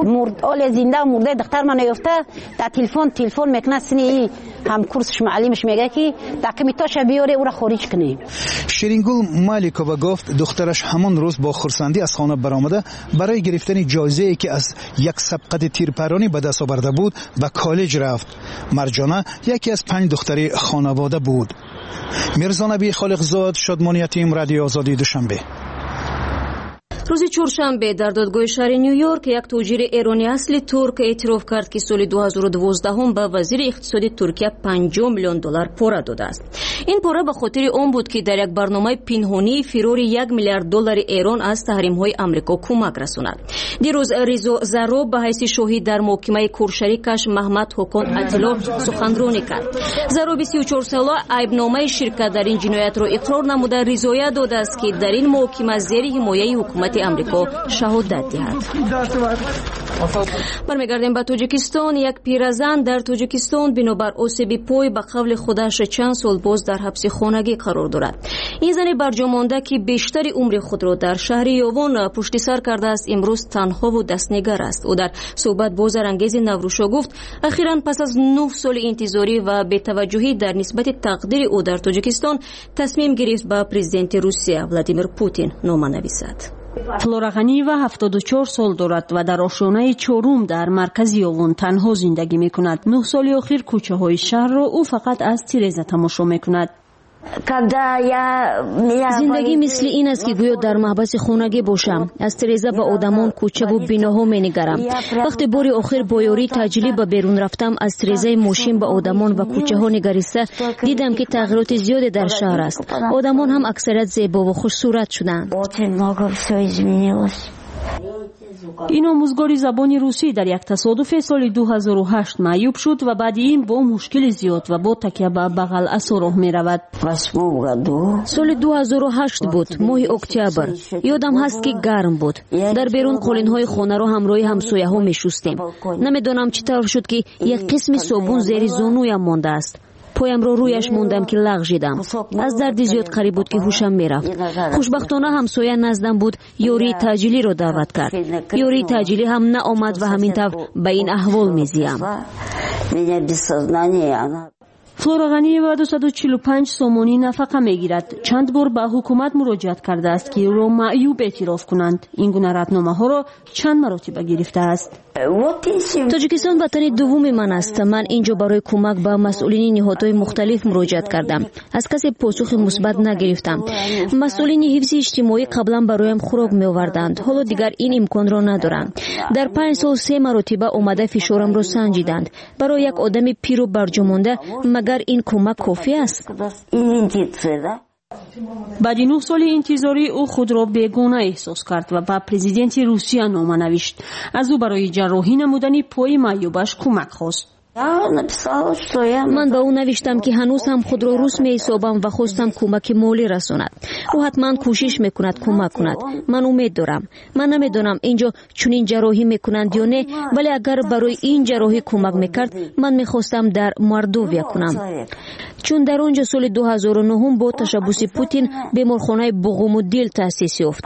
اول زنده مرده دکتر من یافته در تلفن میکنه سنی هم کورسش معلمش میگه که داکیمیتاش بیاره او را خارج کنه. شیرینگل مالیکووا گفت دخترش همان روز با خرسندی از خانه برآمده برای گرفتن جایزه‌ای که از یک سبقت تیرپرانی به دست آورده بود به کالج رفت. مرجانه یکی از 5 دختر خانواده بود. میرزا نبی خالقزاد، شادمانی تیم رادیو آزادی دوشنبه. روز چهارشنبه در دادگاه شهر نیویورک یک تاجر ایرانی اصلی ترک اعتراف کرد که سال 2012 به وزیر اقتصادی ترکیه 5 میلیون دلار پاره داده است. این پاره به خاطر آن بود که در یک برنامه پنهانی فرار 1 میلیارد دلار ایران از تحریم‌های آمریکا کمک رساند. دیروز رضا زروب به حیث شاهد در محکمه کورشریکش محمد حکم اطلاع سخنرانی کرد. زروب 34 ساله عیبنامه شرکت در این جنایت را اقرار نموده رضایت داده است که در این محکمه زیر حمایت حکومت که امریکا شهادت دهد. برمیگردیم به تاجیکستان. یک پیرزن در تاجیکستان بنابر آسیب پای به قول خودش چند سال باز در حبس خانگی قرار دارد. این زن برجامانده که بیشتر عمر خود را در شهر یاوان پشت سر کرده است امروز تنها و دستنگر است. او در صحبت با زرانگیز نوروشا گفت اخیراً پس از 9 سال انتظاری و بی‌توجهی در نسبت تقدیر او در تاجیکستان تصمیم گرفت به پرزیدنت روسیه ولادیمیر پوتین نامه نویسد. فلورا غنی و 74 سال دارد و در آشیانه چهارم در مرکز یاوان تنها زندگی می‌کند. 9 سال اخیر کوچه‌های شهر را او فقط از تیرزه تماشا می‌کند. زندگی مثل این است که گویا در محبس خانگی باشم. از تیرزه به آدمان، کوچه و بیناها می‌نگرم. وقتی بار آخر با یاری تجلی به بیرون رفتم از تیرزه ماشین به آدمان و کوچه ها نگریسته دیدم که تغییرات زیادی در شهر است. آدمان هم اکثریت زیبا و خوش صورت شدند. این آموزگار زبان روسی در یک تصادف سال 2008 معیوب شد و بعد این با مشکل زیاد و با تکیه به بغل عصا راه می رود. سال 2008 بود، ماه اکتبر. یادم هست که گرم بود. در بیرون قالین های خانه را همراه همسایه ها می شستیم. نمیدانم چطور شد که یک قسم صابون زیر زانویم مانده است. پایم رو رویش موندم که لغزیدم. از درد زیاد قریب بود که هوشم میرفت. خوشبختانه همسایه نزدم بود، یاری تاجیلی رو دعوت کرد. یاری تاجیلی هم نه آمد و همین طور به این احوال میزیم. فلورا غنی و 245 سومونی نفقه میگیرد. چند بار به حکومت مراجعت کرده است که او را معیوب اعتراف کنند. این گونه ردنامه ها را چند مرتبه گرفته است. تاجیکستان وطن دوم من است. من اینجا برای کمک به مسئولین نهادهای مختلف مراجعت کردم. از کسی پاسخ مثبت نگرفتم. مسئولین حفظ اجتماعی قبلا برایم خوراک می آوردند. حالا دیگر این امکان را ندارند. در 5 سال 3 مرتبه اومده فشارم را سنجیدند. برای یک آدم پیر و برجامانده مگر این کمک کافی است؟ بعد 9 سال انتظاری او خود را بیگانه احساس کرد و به پرزیدنت روسیه نامه نوشت. از او برای جراحی نمودن پای معیوبش کمک خواست. من به او نوشتم که هنوز هم خود را روس می حسابم و خواستم کمک مالی رساند. او حتما کوشش میکند کمک کند. من امید دارم. من نمیدونم اینجا چنین جراحی میکنند یا نه، ولی اگر برای این جراحی کمک میکرد من میخواستم در مردوویا کنم، چون در اونجا سال 2009 با تشبوس پوتین بیمارخانه بوغم الدل تأسیس یافت.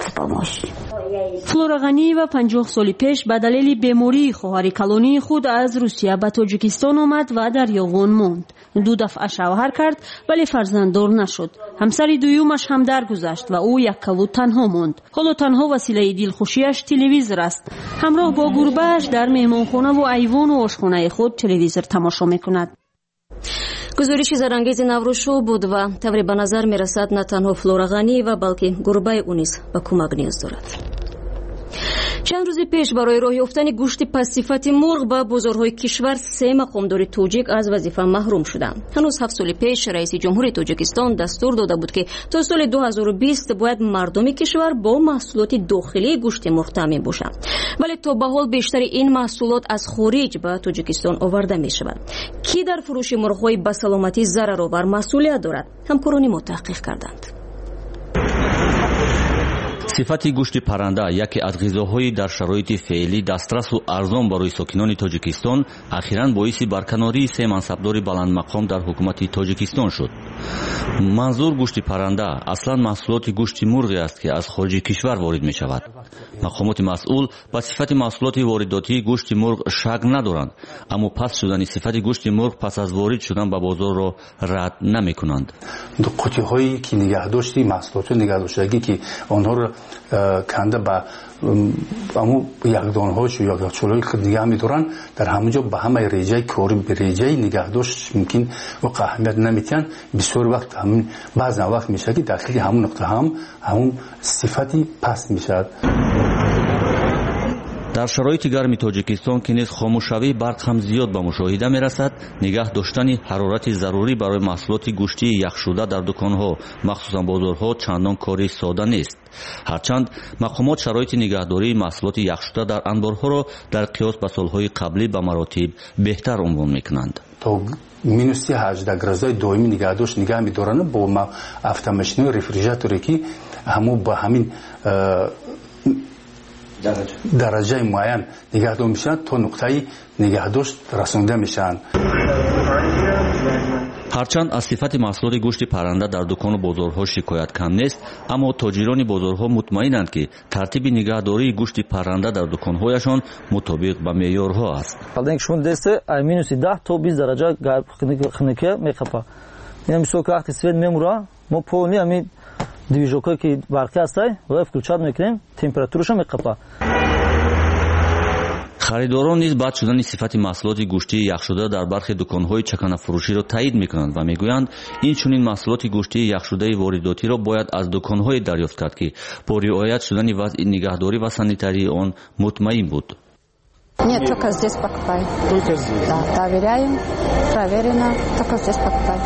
فلورا غنی و 50 سال پیش به دلیل بیماری خواهر کلانی خود از روسیه به تاجیکستان آمد و در یاوان ماند. 2 دفعه شوهر کرد ولی فرزنددار نشد. همسر دویمش هم درگذشت و او یک کلو تنها ماند. حالا تنها وسیله دلخوشیش تلویزیون است. همراه با گربه‌اش در مهمانخانه و ایوان و آشخانه خود تلویزیون تماشا میکند. گزارش زرانگیز نوروشو بود و طوری به نظر می رسد نه تنها فلورا غنی و بلکه گربه او نیز به کمک نیاز دارد. چند روز پیش برای راه یافتن گوشت پس‌صفت مرغ به بازارهای کشور 3 مقامدار تاجیک از وظیفه محروم شدند. هنوز 7 سال پیش رئیس جمهور تاجیکستان دستور داده بود که تا سال 2020 باید مردم کشور با محصولات داخلی گوشت مرغ تامین باشند. ولی تا به حال بیشتر این محصولات از خارج به تاجیکستان آورده می شود. کی در فروش مرغ‌های به سلامتی ضررآور مسئولیت دارد؟ همکاران ما تحقیق کردند. صفت گوشت پرنده یکی از غذاهای در شرایط فعلی دسترس و ارزان برای ساکنان تاجیکستان اخیراً باعث برکناری 3 منصبدار بلند مقام در حکومت تاجیکستان شد. منظور گوشت پرنده اصلا محصولات گوشت مرغ است که از خارج کشور وارد می شود. مقامات مسئول به صفت محصولات وارداتی گوشت مرغ شک ندارند، اما پس شدن صفت گوشت مرغ پس از وارد شدن به بازار را رد نمی کنند. قوطی هایی که نگهداشتی محصولات نگهداشتگی که آنها را کنده به اما یکدان هاش یا یخچال‌های خود نگه می‌دارن، در همونجا به همه ریجه کاری به ریجه نگهداشت ممکن و اهمیت نمیتن. بسیار وقت همین بعضا وقت میشه که داخل همون نقطه همون صفتی پس میشه. در شرایط گرم تاجیکستان که نیز خاموشی برق هم زیاد به مشاهده می رسد، نگه داشتن حرارت ضروری برای محصولات گوشتی یخشده در دکانها مخصوصا بازارها چندان کاری ساده نیست. هرچند مقامات شرایط نگهداری محصولات یخشده در انبارها را در قیاس به سالهای قبلی به مراتب بهتر عنوان می کنند. تا минуси 18 градусай доимӣ нигоҳдошт нигоҳ медоранд бо автомашинаи рефрижераторе ки ҳамо ба ҳамин дараҷаи муайян нигоҳдор мешаванд то нуқтаи нигоҳдошт расонида мешаванд. ҳарчанд аз сифати маҳсулоти гӯшти парранда дар дукону бозорҳо шикоят кам нест, аммо тоҷирони бозорҳо мутмаинанд ки тартиби нигоҳдории гӯшти парранда дар дуконҳояшон мутобиқ ба меъёрҳо аст. Шун десте минуси 10 то 20 дараҷа хунука меқапа. Ин мисол ки вақти свет мемура, мо полни ами движокое ки барқӣ ҳастай, ва включат мекунем, температураша меқапа. харидорон низ бад шудани сифати маҳсулоти гӯштии яхшуда дар бархи дуконҳои чаканафурӯширо таъид мекунанд ва мегӯянд инчунин маҳсулоти гӯштии яхшудаи воридотиро бояд аз дуконҳое дарёфт кард ки бо риоят шудани вазъи нигоҳдорӣ ва санитарии он мутмаин буд. Нет, только здесь покупай. Только здесь? Да, доверяем, проверено, только здесь покупай.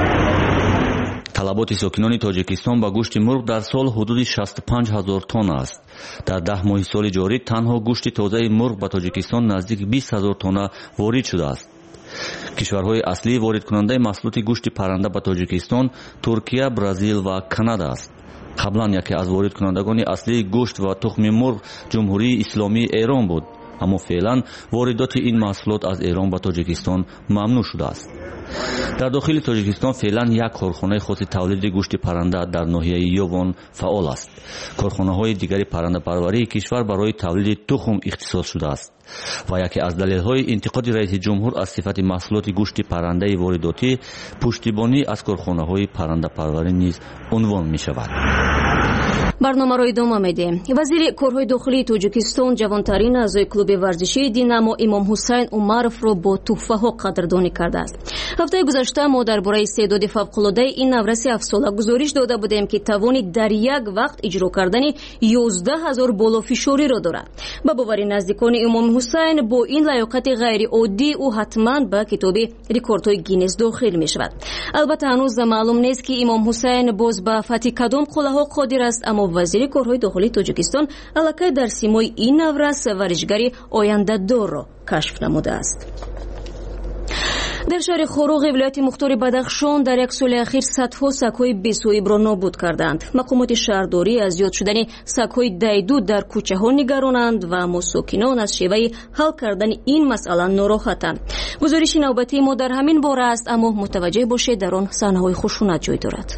талаботи сокинони тоҷикистон ба гӯшти мурғ дар сол ҳудуди 65 000 тонна аст. дар 10 моҳи соли ҷорӣ танҳо гӯшти тозаи мурғ ба тоҷикистон наздик 20 000 тонна ворид шудааст. кишварҳои аслии воридкунандаи маҳсулоти гӯшти парранда ба тоҷикистон туркия, бразил ва канада аст. қаблан яке аз воридкунандагони аслии гӯшт ва тухми мурғ ҷумҳурии исломии Эрон буд, аммо феълан воридоти ин маҳсулот аз Эрон ба тоҷикистон мамнӯъ шудааст. дар дохили тоҷикистон феълан як корхонаи хоси тавлиди гӯшти парранда дар ноҳияи Ёвон фаъол аст. корхонаҳои дигари паррандапарварии кишвар барои тавлиди тухм ихтисос шудааст ва яке аз далелҳои интиқоди раиси ҷумҳур аз сифати маҳсулоти гӯшти паррандаи воридотӣ пуштибонӣ аз корхонаҳои паррандапарварӣ низ унвон мешавад. барномаро идома медиҳем. вазири корҳои дохилии тоҷикистон ҷавонтарин аъзои клуби варзишии Динамо Имом Ҳусайн Умаровро бо тӯҳфаҳо қадрдонӣ кардааст. ҳафтаи гузашта мо дар бораи истеъдоди фавқулодаи ин навраси 7 сола гузориш дода будем ки тавони дар як вақт иҷро кардани 11 000 болофишориро дорад. ба бовари наздикони Имом Ҳусайн бо ин лаёқати ғайриоддӣ ӯ ҳатман ба китоби рекордҳои Гиннес дохил мешавад. албатта ҳанӯз маълум нест ки Имом Ҳусайн боз ба фатҳи кадом қулъаҳо қодир аст, аммо вазири корҳои дохилии тоҷикистон аллакай дар симои ин наврас варишгари ояндадорро кашф намудааст. дар шаҳри Хоруғи вилояти Мухтори Бадахшон дар як соли ахир садҳо сагҳои бесоҳибро нобуд карданд. мақомоти шаҳрдорӣ аз зиёд шудани сагҳои дайду дар кӯчаҳо нигаронанд ва мусокинон аз шеваи ҳал кардани ин масъала нороҳатанд. гузориши навбатии мо дар ҳамин бора аст, аммо мутаваҷҷеҳ бошед дар он саҳнаҳои хушунат ҷой дорад.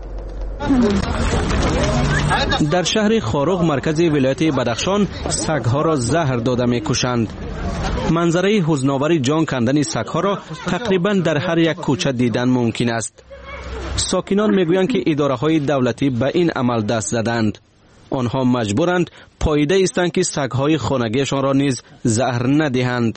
дар шаҳри Хоруғ маркази вилояти Бадахшон сагҳоро заҳр дода мекушанд. манзараи ҳузновари ҷон кандани сагҳоро тақрибан дар ҳар як кӯча дидан мумкин аст. сокинон мегӯянд ки идораҳои давлатӣ ба ин амал даст заданд. онҳо маҷбуранд поида истанд ки сагҳои хонагиашонро низ заҳр надиҳанд.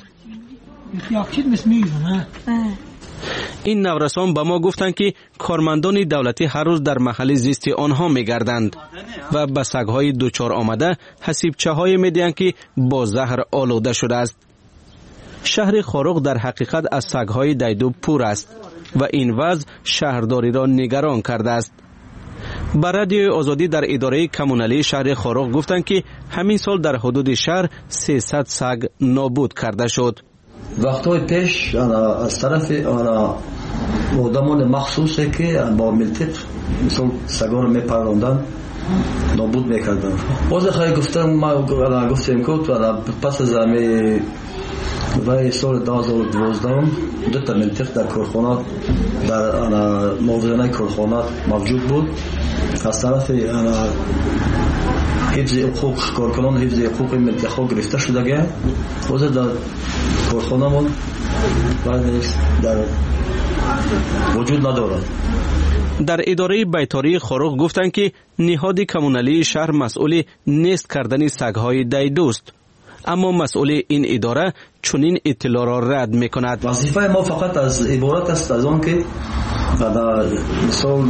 ин наврасон ба мо гуфтанд ки кормандони давлатӣ ҳар рӯз дар маҳалли зисти онҳо мегарданд ва ба сагҳои дучор омада ҳасибчаҳое медиҳанд ки бо заҳр олуда шудааст. шаҳри Хоруғ дар ҳақиқат аз сагҳои дайду пур аст ва ин вазъ шаҳрдориро нигарон кардааст. ба радиои озодӣ дар идораи коммуналии шаҳри Хоруғ гуфтанд ки ҳамин сол дар ҳудуди шаҳр 300 саг нобуд карда шуд. вақтҳои пеш аз тарафи одамони махсусе ки бо милтиқ мисол сагоро мепарондан нобуд мекардан. ҳозир хай гуфтем ки пас аз вай соли 2012 дута милтиқ дар корхона дар мувозинаи корхона мавҷуд буд. аз тарафи ҳифзи ҳуқуқ коркунон ҳифзи ҳуқуқи милтиқҳо гирифта шудагия. ҳозир дар корхонамон дар вуҷуд надорад. дар идораи байтории Хоруғ гуфтанд ки ниҳоди коммуналии шаҳр масъули нест кардани сагҳои дайдуст, аммо масъули ин идора чунин иттилоъро рад мекунад. вазифаи мо фақат аз иборат аст аз он ки мисол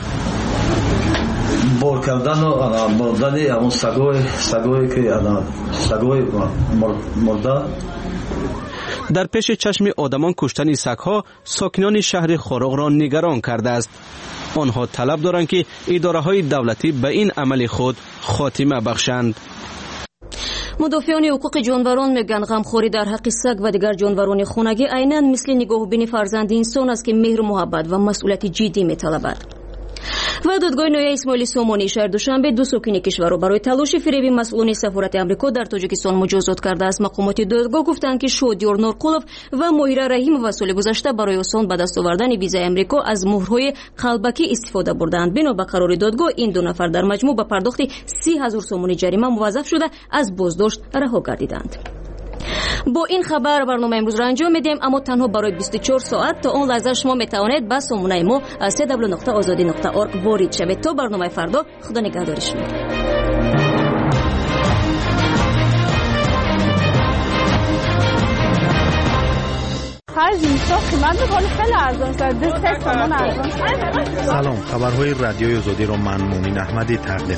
бор кардану мурдани ҳамон сагое ки сагои мурда. дар пеши чашми одамон куштани сагҳо сокинони шаҳри Хоруғро нигарон кардааст. онҳо талаб доранд ки идораҳои давлатӣ ба ин амали худ хотима бахшанд. مدافعان حقوق جانوران میگن غمخوری در حق سگ و دیگر جانوران خانگی عیناً مثل نگاهبینی فرزند انسان است که مهر و محبت و مسئولیت جدی میطلبد. و دادگاه نویه اسماعیل سامانی شهر دوشنبه دو ساکن کشور را برای تلاش فریب مسئولان سفارت آمریکا در تاجیکستان مجازات کرده است. مقامات دادگاه گفتند که شادیار نورقولов و ماهیره رحیم و سال گذشته برای آسان به دست آوردن ویزای آمریکا از مهرهای قلبکی استفاده بردند. بنا به قرار دادگاه این دو نفر در مجموع به پرداخت 30,000 سومانی جریمه موظف شده از بازداشت رها گردیدند. با این خبر برنامه امروز را انجام میدیم، اما تنها برای 24 ساعت. تا اون لحظه شما میتوانید به سامانه ما www.azadi.org وارد شوید. تا برنامه فردا، خدا نگهدار شما. سلام، خبرهای رادیوی آزادی را من مومن احمدی تقدیم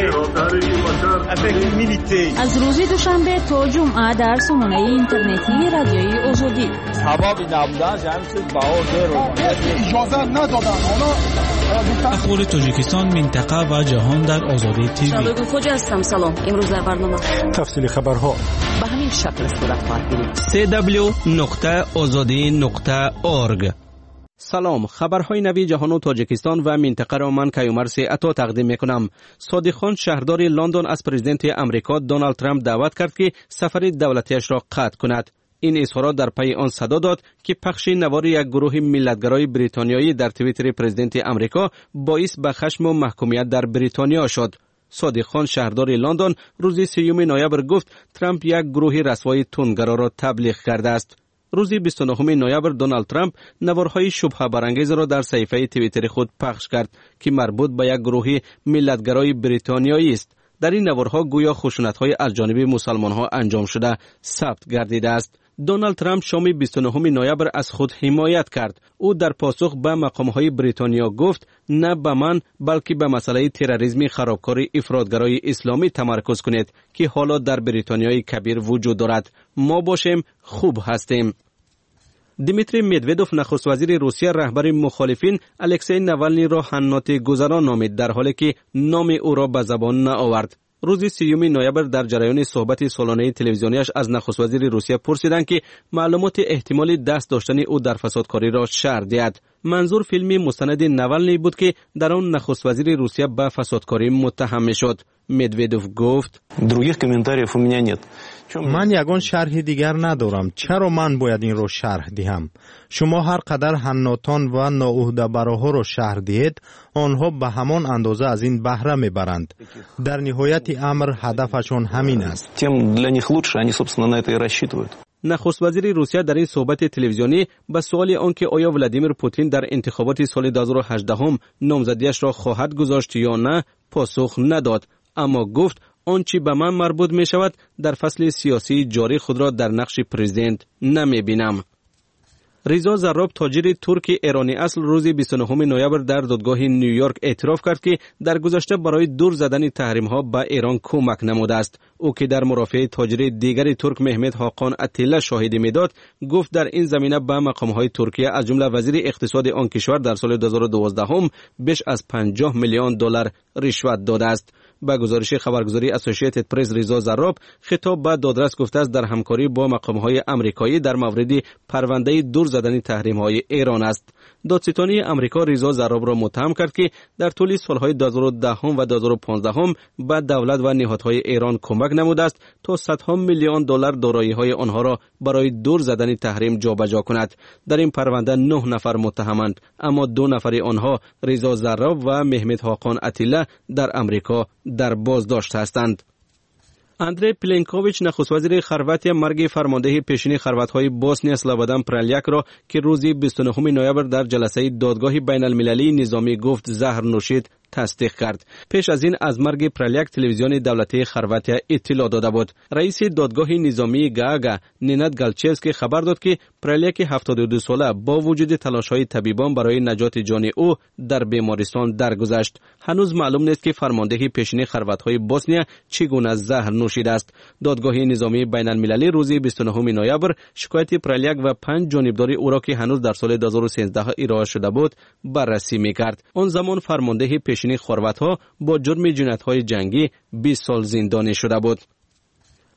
می‌کنم. از روز دوشنبه تا جمعه در سامانه اینترنتی رادیوی آزادی. سبب نبودن جمعیت اجازه ندادن. اخبار تاجیکستان، منطقه و جهان در آزادی تیوی. شادو خوجا هستم. سلام. امروز در برنامه تفصیل خبرها به همین شکل صورت خواهد گرفت. www.azadi.org. سلام، خبرهای نوی جهان و تاجیکستان و منطقه را من کیومرث عطا تقدیم میکنم. صادق خان شهردار لندن از پرزیدنت امریکا دونالد ترامپ دعوت کرد که سفر دولتیش را قطع کند. این اظهارات در پی آن صدا داد که پخش نوار یک گروه ملتگرای بریتانیایی در توییتر پرزیدنت امریکا باعث به خشم و محکومیت در بریتانیا شد. صادق خان شهردار لندن روز 3 نوامبر گفت ترامپ یک گروه رسوایی تندگرا را تبلیغ کرده است. روز 29 نوامبر دونالد ترامپ نوارهای شبهه برانگیز را در صفحه توییتر خود پخش کرد که مربوط به یک گروه ملتگرای بریتانیایی است. در این نوارها گویا خشونت‌های از جانب مسلمان‌ها انجام شده ثبت گردیده است. دونالد ترامپ شام 29 نوامبر از خود حمایت کرد. او در پاسخ به مقام‌های بریتانیا گفت نه به من بلکه به مسئله تروریسم خرابکاری افراطگرای اسلامی تمرکز کنید که حالا در بریتانیای کبیر وجود دارد. ما باشیم خوب هستیم. دیمیتری مدودوف نخست وزیر روسیه رهبر مخالفین الکسی ناوالنی را حناط گذران نامید، در حالی که نام او را به زبان نآورد. روز 3 نوامبر در جریان صحبت سالانه تلویزیونیش از نخست وزیر روسیه پرسیدند که معلومات احتمال دست داشتن او در فسادکاری را شرح دهد. منظور فیلم مستند ناوالنی بود که در آن نخست وزیر روسیه به فسادکاری متهم شد. مدودوف گفت: من یگان شرح دیگر ندارم. چرا من باید این را شرح دهم؟ شما هر قدر حناتان و ناعهده‌براها را شرح دهید، آنها به همان اندازه از این بهره میبرند. در نهایت امر هدفشان همین است. نخست وزیر روسیه در این صحبت تلویزیونی به سوال آنکه آیا ولادیمیر پوتین در انتخابات سال 2018 نامزدیش را خواهد گذاشت یا نه پاسخ نداد، اما گفت آنچه به من مربوط می شود در فصل سیاسی جاری خود را در نقش پرزیدنت نمی بینم. رضا زراب تاجر ترک ایرانی اصل روز 29 نوامبر در دادگاه نیویورک اعتراف کرد که در گذشته برای دور زدن تحریم ها به ایران کمک نموده است. او که در مرافعه تاجر دیگر ترک مهمت حاقان اتیلا شاهدی میداد، گفت در این زمینه به مقام های ترکیه از جمله وزیر اقتصاد آن کشور در سال 2012 بیش از 50 میلیون دلار رشوت داده است. با گزارش خبرگزاری اسوسییتد پرس، رضا زراب خطاب به دادرس گفته است در همکاری با مقام‌های آمریکایی در مورد پرونده دور زدن تحریم‌های ایران است. دادستانی آمریکا رضا زراب را متهم کرد که در طول سالهای 2010 و 2015 به دولت و نهادهای ایران کمک نموده است تا صدها میلیون دلار دارایی‌های آنها را برای دور زدن تحریم جابجا کند. در این پرونده 9 نفر متهمند، اما 2 نفر آنها رضا زراب و مهمت حاقان اتیلا در آمریکا در بازداشت هستند. اندری پلنکوویچ نخست وزیر خرواتیا مرگ فرمانده پیشین خروات‌های بوسنیا سلوبادان پرالیاک را که روز 29 نوامبر در جلسه دادگاه بین المللی نظامی گفت زهر نوشید تصدیق کرد. پیش از این از مرگ پرالیاک تلویزیون دولتی خرواتیا اطلاع داده بود. رئیس دادگاه نظامی گاگا نیناد گالچevski خبر داد که پرالیاک 72 ساله با وجود تلاش‌های طبیبان برای نجات جان او در بیمارستان درگذشت. هنوز معلوم نیست که فرمانده پیشین خروات‌های بوسنیا چگونه زهر نوشیده است. دادگاه نظامی بین المللی روز 29 نوامبر شکایت پرالیاک و 5 جانبدار او را که هنوز در سال 2013 ارائه شده بود بررسی می‌کرد. آن زمان فرمانده پیشین خروات‌ها با جرم جنایت‌های جنگی 20 سال زندانی شده بود.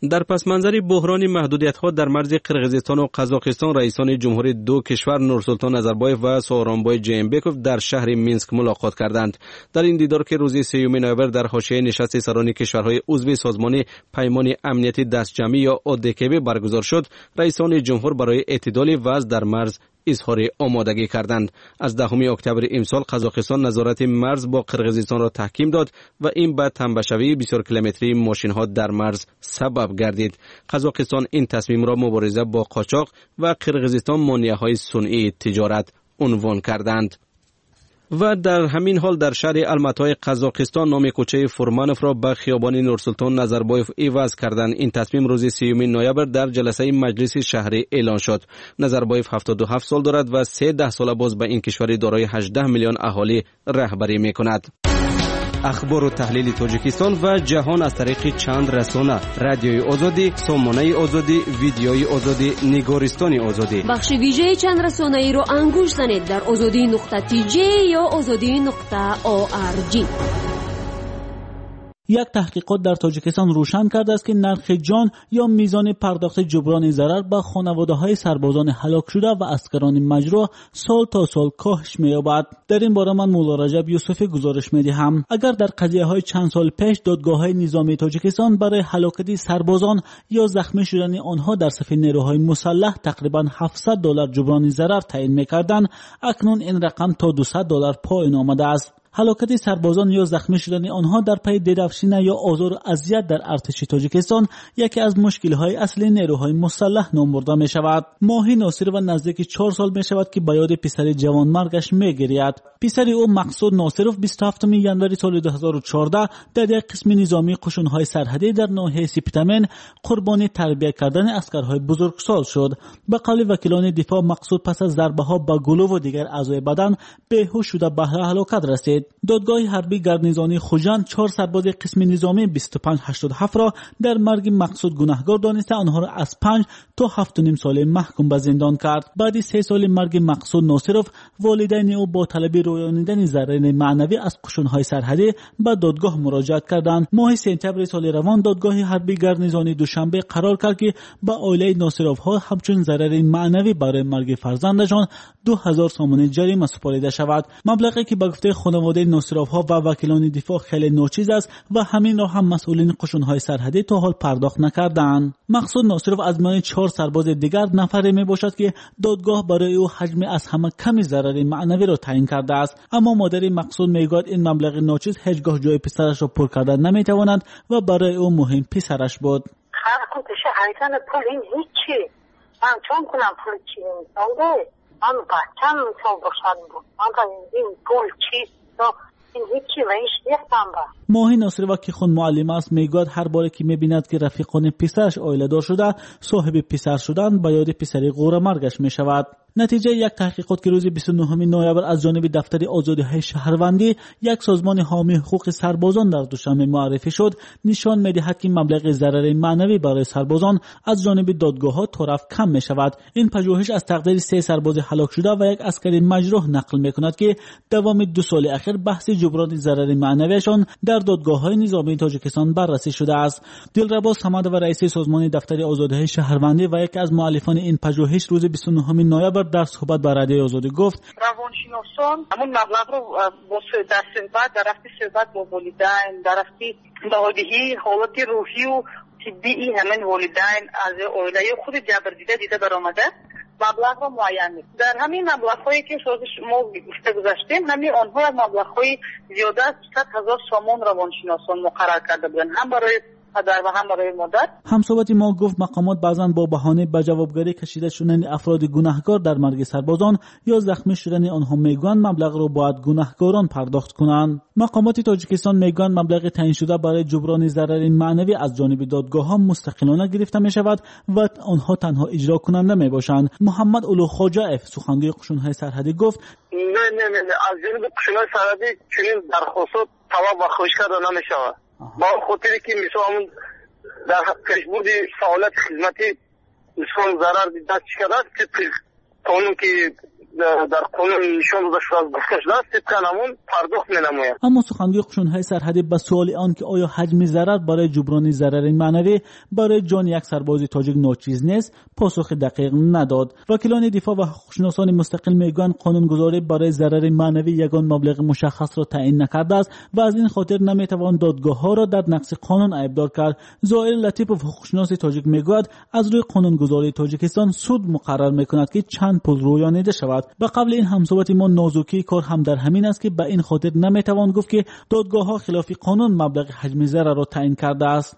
در پس منظر بحران محدودیت‌ها در مرز قرقیزستان و قزاقستان، رئیسان جمهوری دو کشور نورسلطان نظربایف و سورونبای جینبکوف در شهر مینسک ملاقات کردند. در این دیدار که روز 3 نوامبر در حاشیه نشست سران کشورهای عضو سازمان پیمان امنیتی دستجمعی یا اودکب برگزار شد، رئیسان جمهور برای اعتدال وضع در مرز اظهار آمادگی کردند. از 10 اکتبر امسال قزاقستان نظارت مرز با قرقیزستان را تحکیم داد و این به تنبشوی بسیار کیلومتری ماشین‌ها در مرز سبب گردید. قزاقستان این تصمیم را مبارزه با قاچاق و قرقیزستان مانع‌های صنعی تجارت عنوان کردند. و در همین حال در شهر الماتای قزاقستان نام کوچه فرمانوف را به خیابان نورسلطان نظربایف عوض کردند. این تصمیم روز 3 نوامبر در جلسه مجلس شهری اعلان شد. نظربایف 77 سال دارد و 13 سال باز به این کشور دارای 18 میلیون اهالی رهبری می‌کند. اخبار و تحلیل تاجیکستان و جهان از طریق چند رسانه: رادیوی آزادی، سامانه آزادی، ویدیوی آزادی، نگارستان آزادی. بخش ویژه چند رسانه‌ای را انگوش زنید در azadi.tj یا azadi.org. یک تحقیقات در تاجیکستان روشن کرده است که نرخ جان یا میزان پرداخت جبران ضرر به خانواده‌های سربازان هلاک شده و اسکران مجروح سال تا سال کاهش می‌یابد. در این باره من مولا رجب یوسفی گزارش می‌دهم. اگر در قضیه‌های چند سال پیش دادگاه‌های نظامی تاجیکستان برای هلاکت سربازان یا زخمی شدن آنها در صف نیروهای مسلح تقریباً $700 جبران ضرر تعیین می‌کردند، اکنون این رقم تا $200 پایین آمده است. هلاکت سربازان یا زخمی شدن آنها در پی درفشینه یا آزار و اذیت در ارتش تاجیکستان یکی از مشکل‌های اصلی نیروهای مسلح نام برده می شود. ماهی ناصر و نزدیک 4 سال می شود که به یاد پسر جوانمرگش می گرید. پسر او مقصود ناصرов 27 ژانویه سال 2014 در یک قسم نظامی قشون‌های سرحدی در ناحیه سپتامن قربانی تربیت کردن اسکرهای بزرگسال شد. به قول وکیلان دفاع، مقصود پس از ضربه‌ها با گلو و دیگر اعضای بدن بیهوش شده به هلاکت رسید. دادگاه حربی گردنزانی خوجند 4 سرباز قسم نظامی 2587 را در مرگ مقصود گناهکار دانسته آنها را از 5 تا 7.5 سال محکوم به زندان کرد. بعد 3 سال مرگ مقصود ناصرов والدین او با طلب رویانیدن ضرر معنوی از قشون‌های سرحدی به دادگاه مراجعت کردند. ماه سپتامبر سال روان دادگاه حربی گردنزانی دوشنبه قرار کرد که به عائله ناصرовها همچون ضرر معنوی برای مرگ فرزندشان 2000 سومن جریمه سپرده شود. مبلغی که به گفته خانواده ناصرовها و وکیلان دفاع خیلی ناچیز است و همین را هم مسئولین قشون‌های سرحدی تا حال پرداخت نکردند. مقصود ناصرов از میان 4 سرباز دیگر نفری می باشد که دادگاه برای او حجم از همه کمی ضرر معنوی را تعیین کرده است، اما مادر مقصود میگوید این مبلغ ناچیز هیچگاه جای پسرش را پر کردن نمیتواند و برای او مهم پسرش بود. خودش حیثان پول این هیچی من چون کنم پول چی نمیتونده من بچم میتون باشد بود من این پول چی این هیچی و ایش دیختم با ماهی ناصرова که خود معلم است میگوید هر باره که میبیند که رفیقان پسرش عائله دار شده صاحب پسر شدن به یاد پسری غور مرگش میشود. نتیجه یک تحقیقات که روز 29 نوامبر از جانب دفتر آزادی‌های شهروندی یک سازمان حامی حقوق سربازان در دوشنبه معرفی شد نشان می‌دهد که مبلغ ضرر معنوی برای سربازان از جانب دادگاه‌ها طرف کم می‌شود. این پژوهش از تقدیر 3 سرباز هلاک شده و یک عسکری مجروح نقل می‌کند که دوام 2 سال اخیر بحث جبران ضرر معنویشان در دادگاه‌های نظامی تاجیکستان بررسی شده است. دلربا صمد و رئیس سازمان دفتر آزادی‌های شهروندی و یکی از مؤلفان این پژوهش روز 29 نوامبر در صحبت با رادیوی آزادی گفت روانشناسان همون مبلغ رو با در صحبت در رفتی صحبت با والدین در رفتی دادهی حالت روحی و طبی همین والدین از عائله خود جبر دیده برآمده مبلغ رو معین نیست. در همین مبلغ‌هایی که ما گفته گذاشتیم همین آنها مبلغ‌های زیاده از 100,000 سومن روانشناسان مقرر کرده بودند هم برای پدر و هم برای مادر. همصحبت ما گفت مقامات بعضاً با بهانه به جوابگری کشیده شدن افراد گناهکار در مرگ سربازان یا زخمی شدن آنها میگویند مبلغ را باید گناهکاران پرداخت کنند. مقامات تاجیکستان میگویند مبلغ تعیین شده برای جبران ضرر معنوی از جانب دادگاه‌ها مستقلانه گرفته می شود و آنها تنها اجرا کننده می باشند. محمد اولو خواجه‌اف سخنگوی قشون‌های سرحدی گفت نه از جانب قشون‌های سرحدی چنین درخواست طلب و خواهش کرده نمی شود. با خاطری که مثلا در پیشبرد فعالیت خدمتی مثلا ضرر دست کرده که قانون که در قانون نشان داده شده گفته شده است طبق همون پرداخت می‌نماید. اما سخنگوی قشون‌های سرحدی به سوال آن که آیا حجم ضرر برای جبران ضرر معنوی برای جان یک سرباز تاجیک ناچیز نیست پاسخ دقیق نداد. وکیلان دفاع و حقوق‌شناسان مستقل میگویند قانونگذاری برای ضرر معنوی یگان مبلغ مشخص را تعیین نکرده است و از این خاطر نمیتوان دادگاه‌ها را در نقض قانون عیبدار کرد. زائر لطیپوف حقوق‌شناس تاجیک میگوید از روی قانونگذاری تاجیکستان سود مقرر میکند که چند پول رویانیده شود. به قبل این همصحبت ما نازکی کار هم در همین است که به این خاطر نمیتوان گفت که دادگاه‌ها خلاف قانون مبلغ حجم ضرر را تعیین کرده است.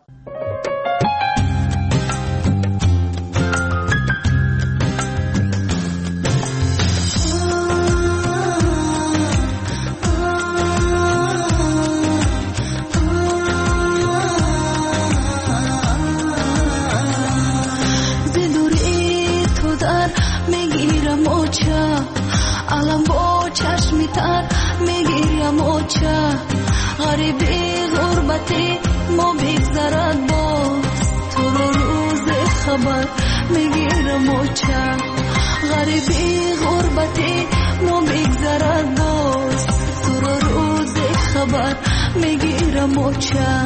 غریبی غربتی ما بگذرد باز تو رو روز خبر میگیرم و چه غریبی غربتی ما بگذرد باز تو رو روز خبر میگیرم و چه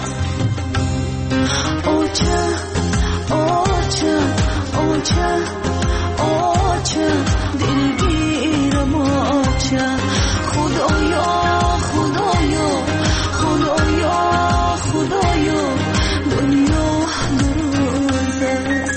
اوچه اوچه اوچه اوچه دلگیرم اوچه خدایا خدایا خدایا خدایا دنیا دروزه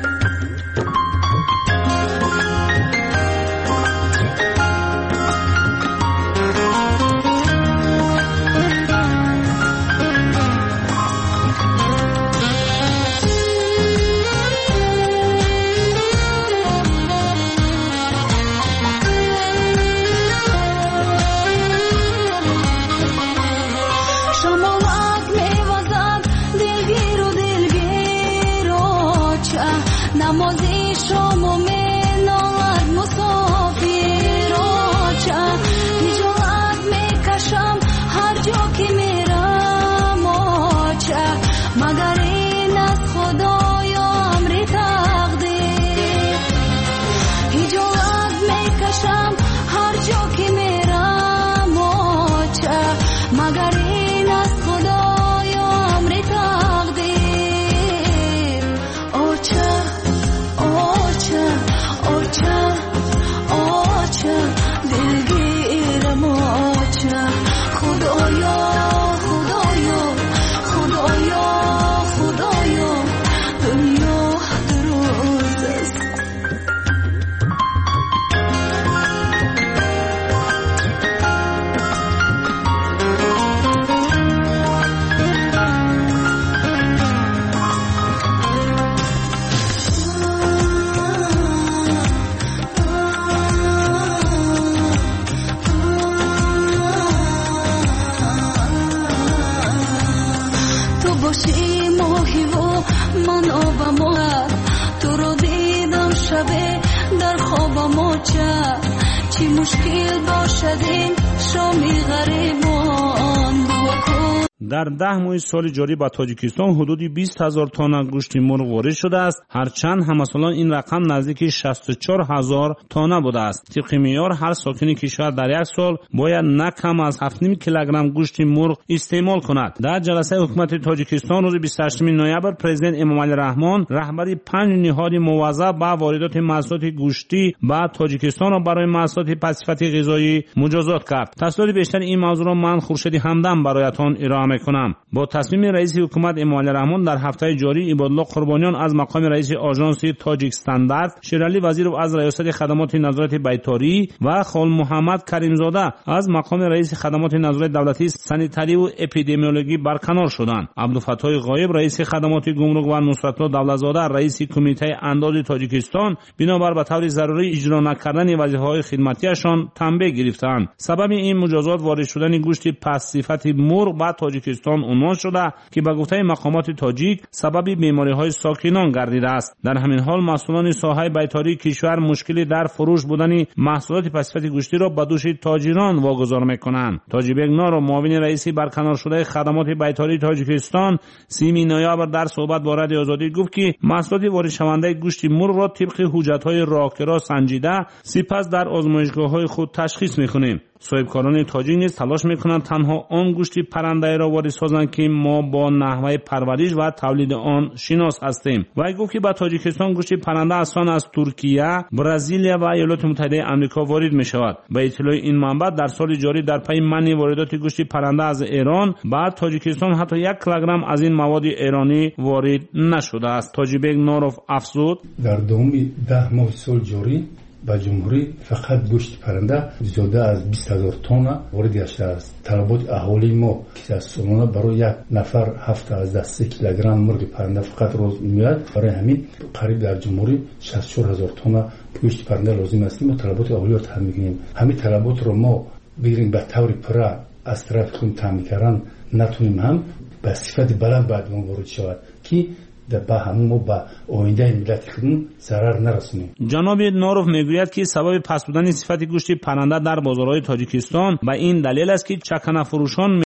در 10 ماه سال جاری با تاجیکستان حدود 20,000 تن گوشت مرغ وارد شده است، هرچند همسالان این رقم نزدیک 64,000 تن بوده است. طبق معیار هر ساکن کشور در یک سال باید نه کم از 7.5 کیلوگرم گوشت مرغ استعمال کند. در جلسه حکومت تاجیکستان روز 28 نوامبر پرزیدنت امامعلی رحمان رهبری 5 نهاد موظف به واردات محصولات گوشتی به تاجیکستان را برای محصولات پس‌صفت غذایی مجازات کرد. تفصیلات بیشتر این موضوع را من خورشید همدم برایتان ارائه میکنم. با تصمیم رئیس حکومت امامعلی رحمان در هفته جاری عبادالله قربانیان از مقام رئیس آژانس تاجیک استاندارد، شیرعلی وزیرov از ریاست خدمات نظارت بیطاری و خال محمد کریمزاده از مقام رئیس خدمات نظارت دولتی سانیتاری و اپیدمیولوژی برکنار شدند. عبدالفتاح غایب رئیس خدمات گمرک و نصرتالله دولتزاده رئیس کمیته انداز تاجیکستان بنابر به طور ضروری اجرا نکردن وظیفه‌های خدمتیشان تنبیه گرفتند. سبب این مجازات وارد شدن گوشت پس صفت مرغ به تاجیکستان تاجیکستان عنوان شده که به گفته مقامات تاجیک سبب بیماری‌های ساکنان گردیده است. در همین حال مسئولان ساحه بیطاری کشور مشکلی در فروش بودن محصولات پسیفت گوشتی را به دوش تاجران واگذار می‌کنند. تاجیبک نورو معاون رئیس برکنار شده خدمات بیطاری تاجیکستان 30 نوامبر در صحبت با رادیو آزادی گفت که محصولات وارد شونده گوشت مرغ را طبق حجت‌های راهکار سنجیده سپس در آزمایشگاه‌های خود تشخیص می‌کنیم. صاحبکاران تاجیک نیز تلاش می‌کنند تنها آن گوشت پرنده را وارد سازند که ما با نحوه پرورش و تولید آن شناس هستیم. و گفت که به تاجیکستان گوشت پرنده اصلا از ترکیه، برزیل و ایالات متحده آمریکا وارد می‌شود. به اطلاع این منبع در سال جاری در پی منع واردات گوشت پرنده از ایران، بعد تاجیکستان حتی 1 کیلوگرم از این مواد ایرانی وارد نشده است. تاجیبک نوروف افزود در دوم 10 ماه سال جاری با جمهوری فقط گوشت پرنده زیاده از 20,000 تن وارد گشته است. طلبات اهالی ما که از سالانه برای یک نفر 7 کیلوگرم مرغ پرنده فقط روز میاد، برای همین قریب در جمهوری 64,000 تن گوشت پرنده لازم است. ما طلبات اهالی را تامین می‌کنیم. همین طلبات رو ما بگیریم به طور پره از طرف خود تامین کردن نتونیم، هم به صفت بلند باید وارد شود که با همون با آینده ملت خودمون ضرر نرسونیم. جناب نوروف میگوید که سبب پس بودن صفت گوشت پرنده در بازارهای تاجیکستان به این دلیل است که چکنه فروشان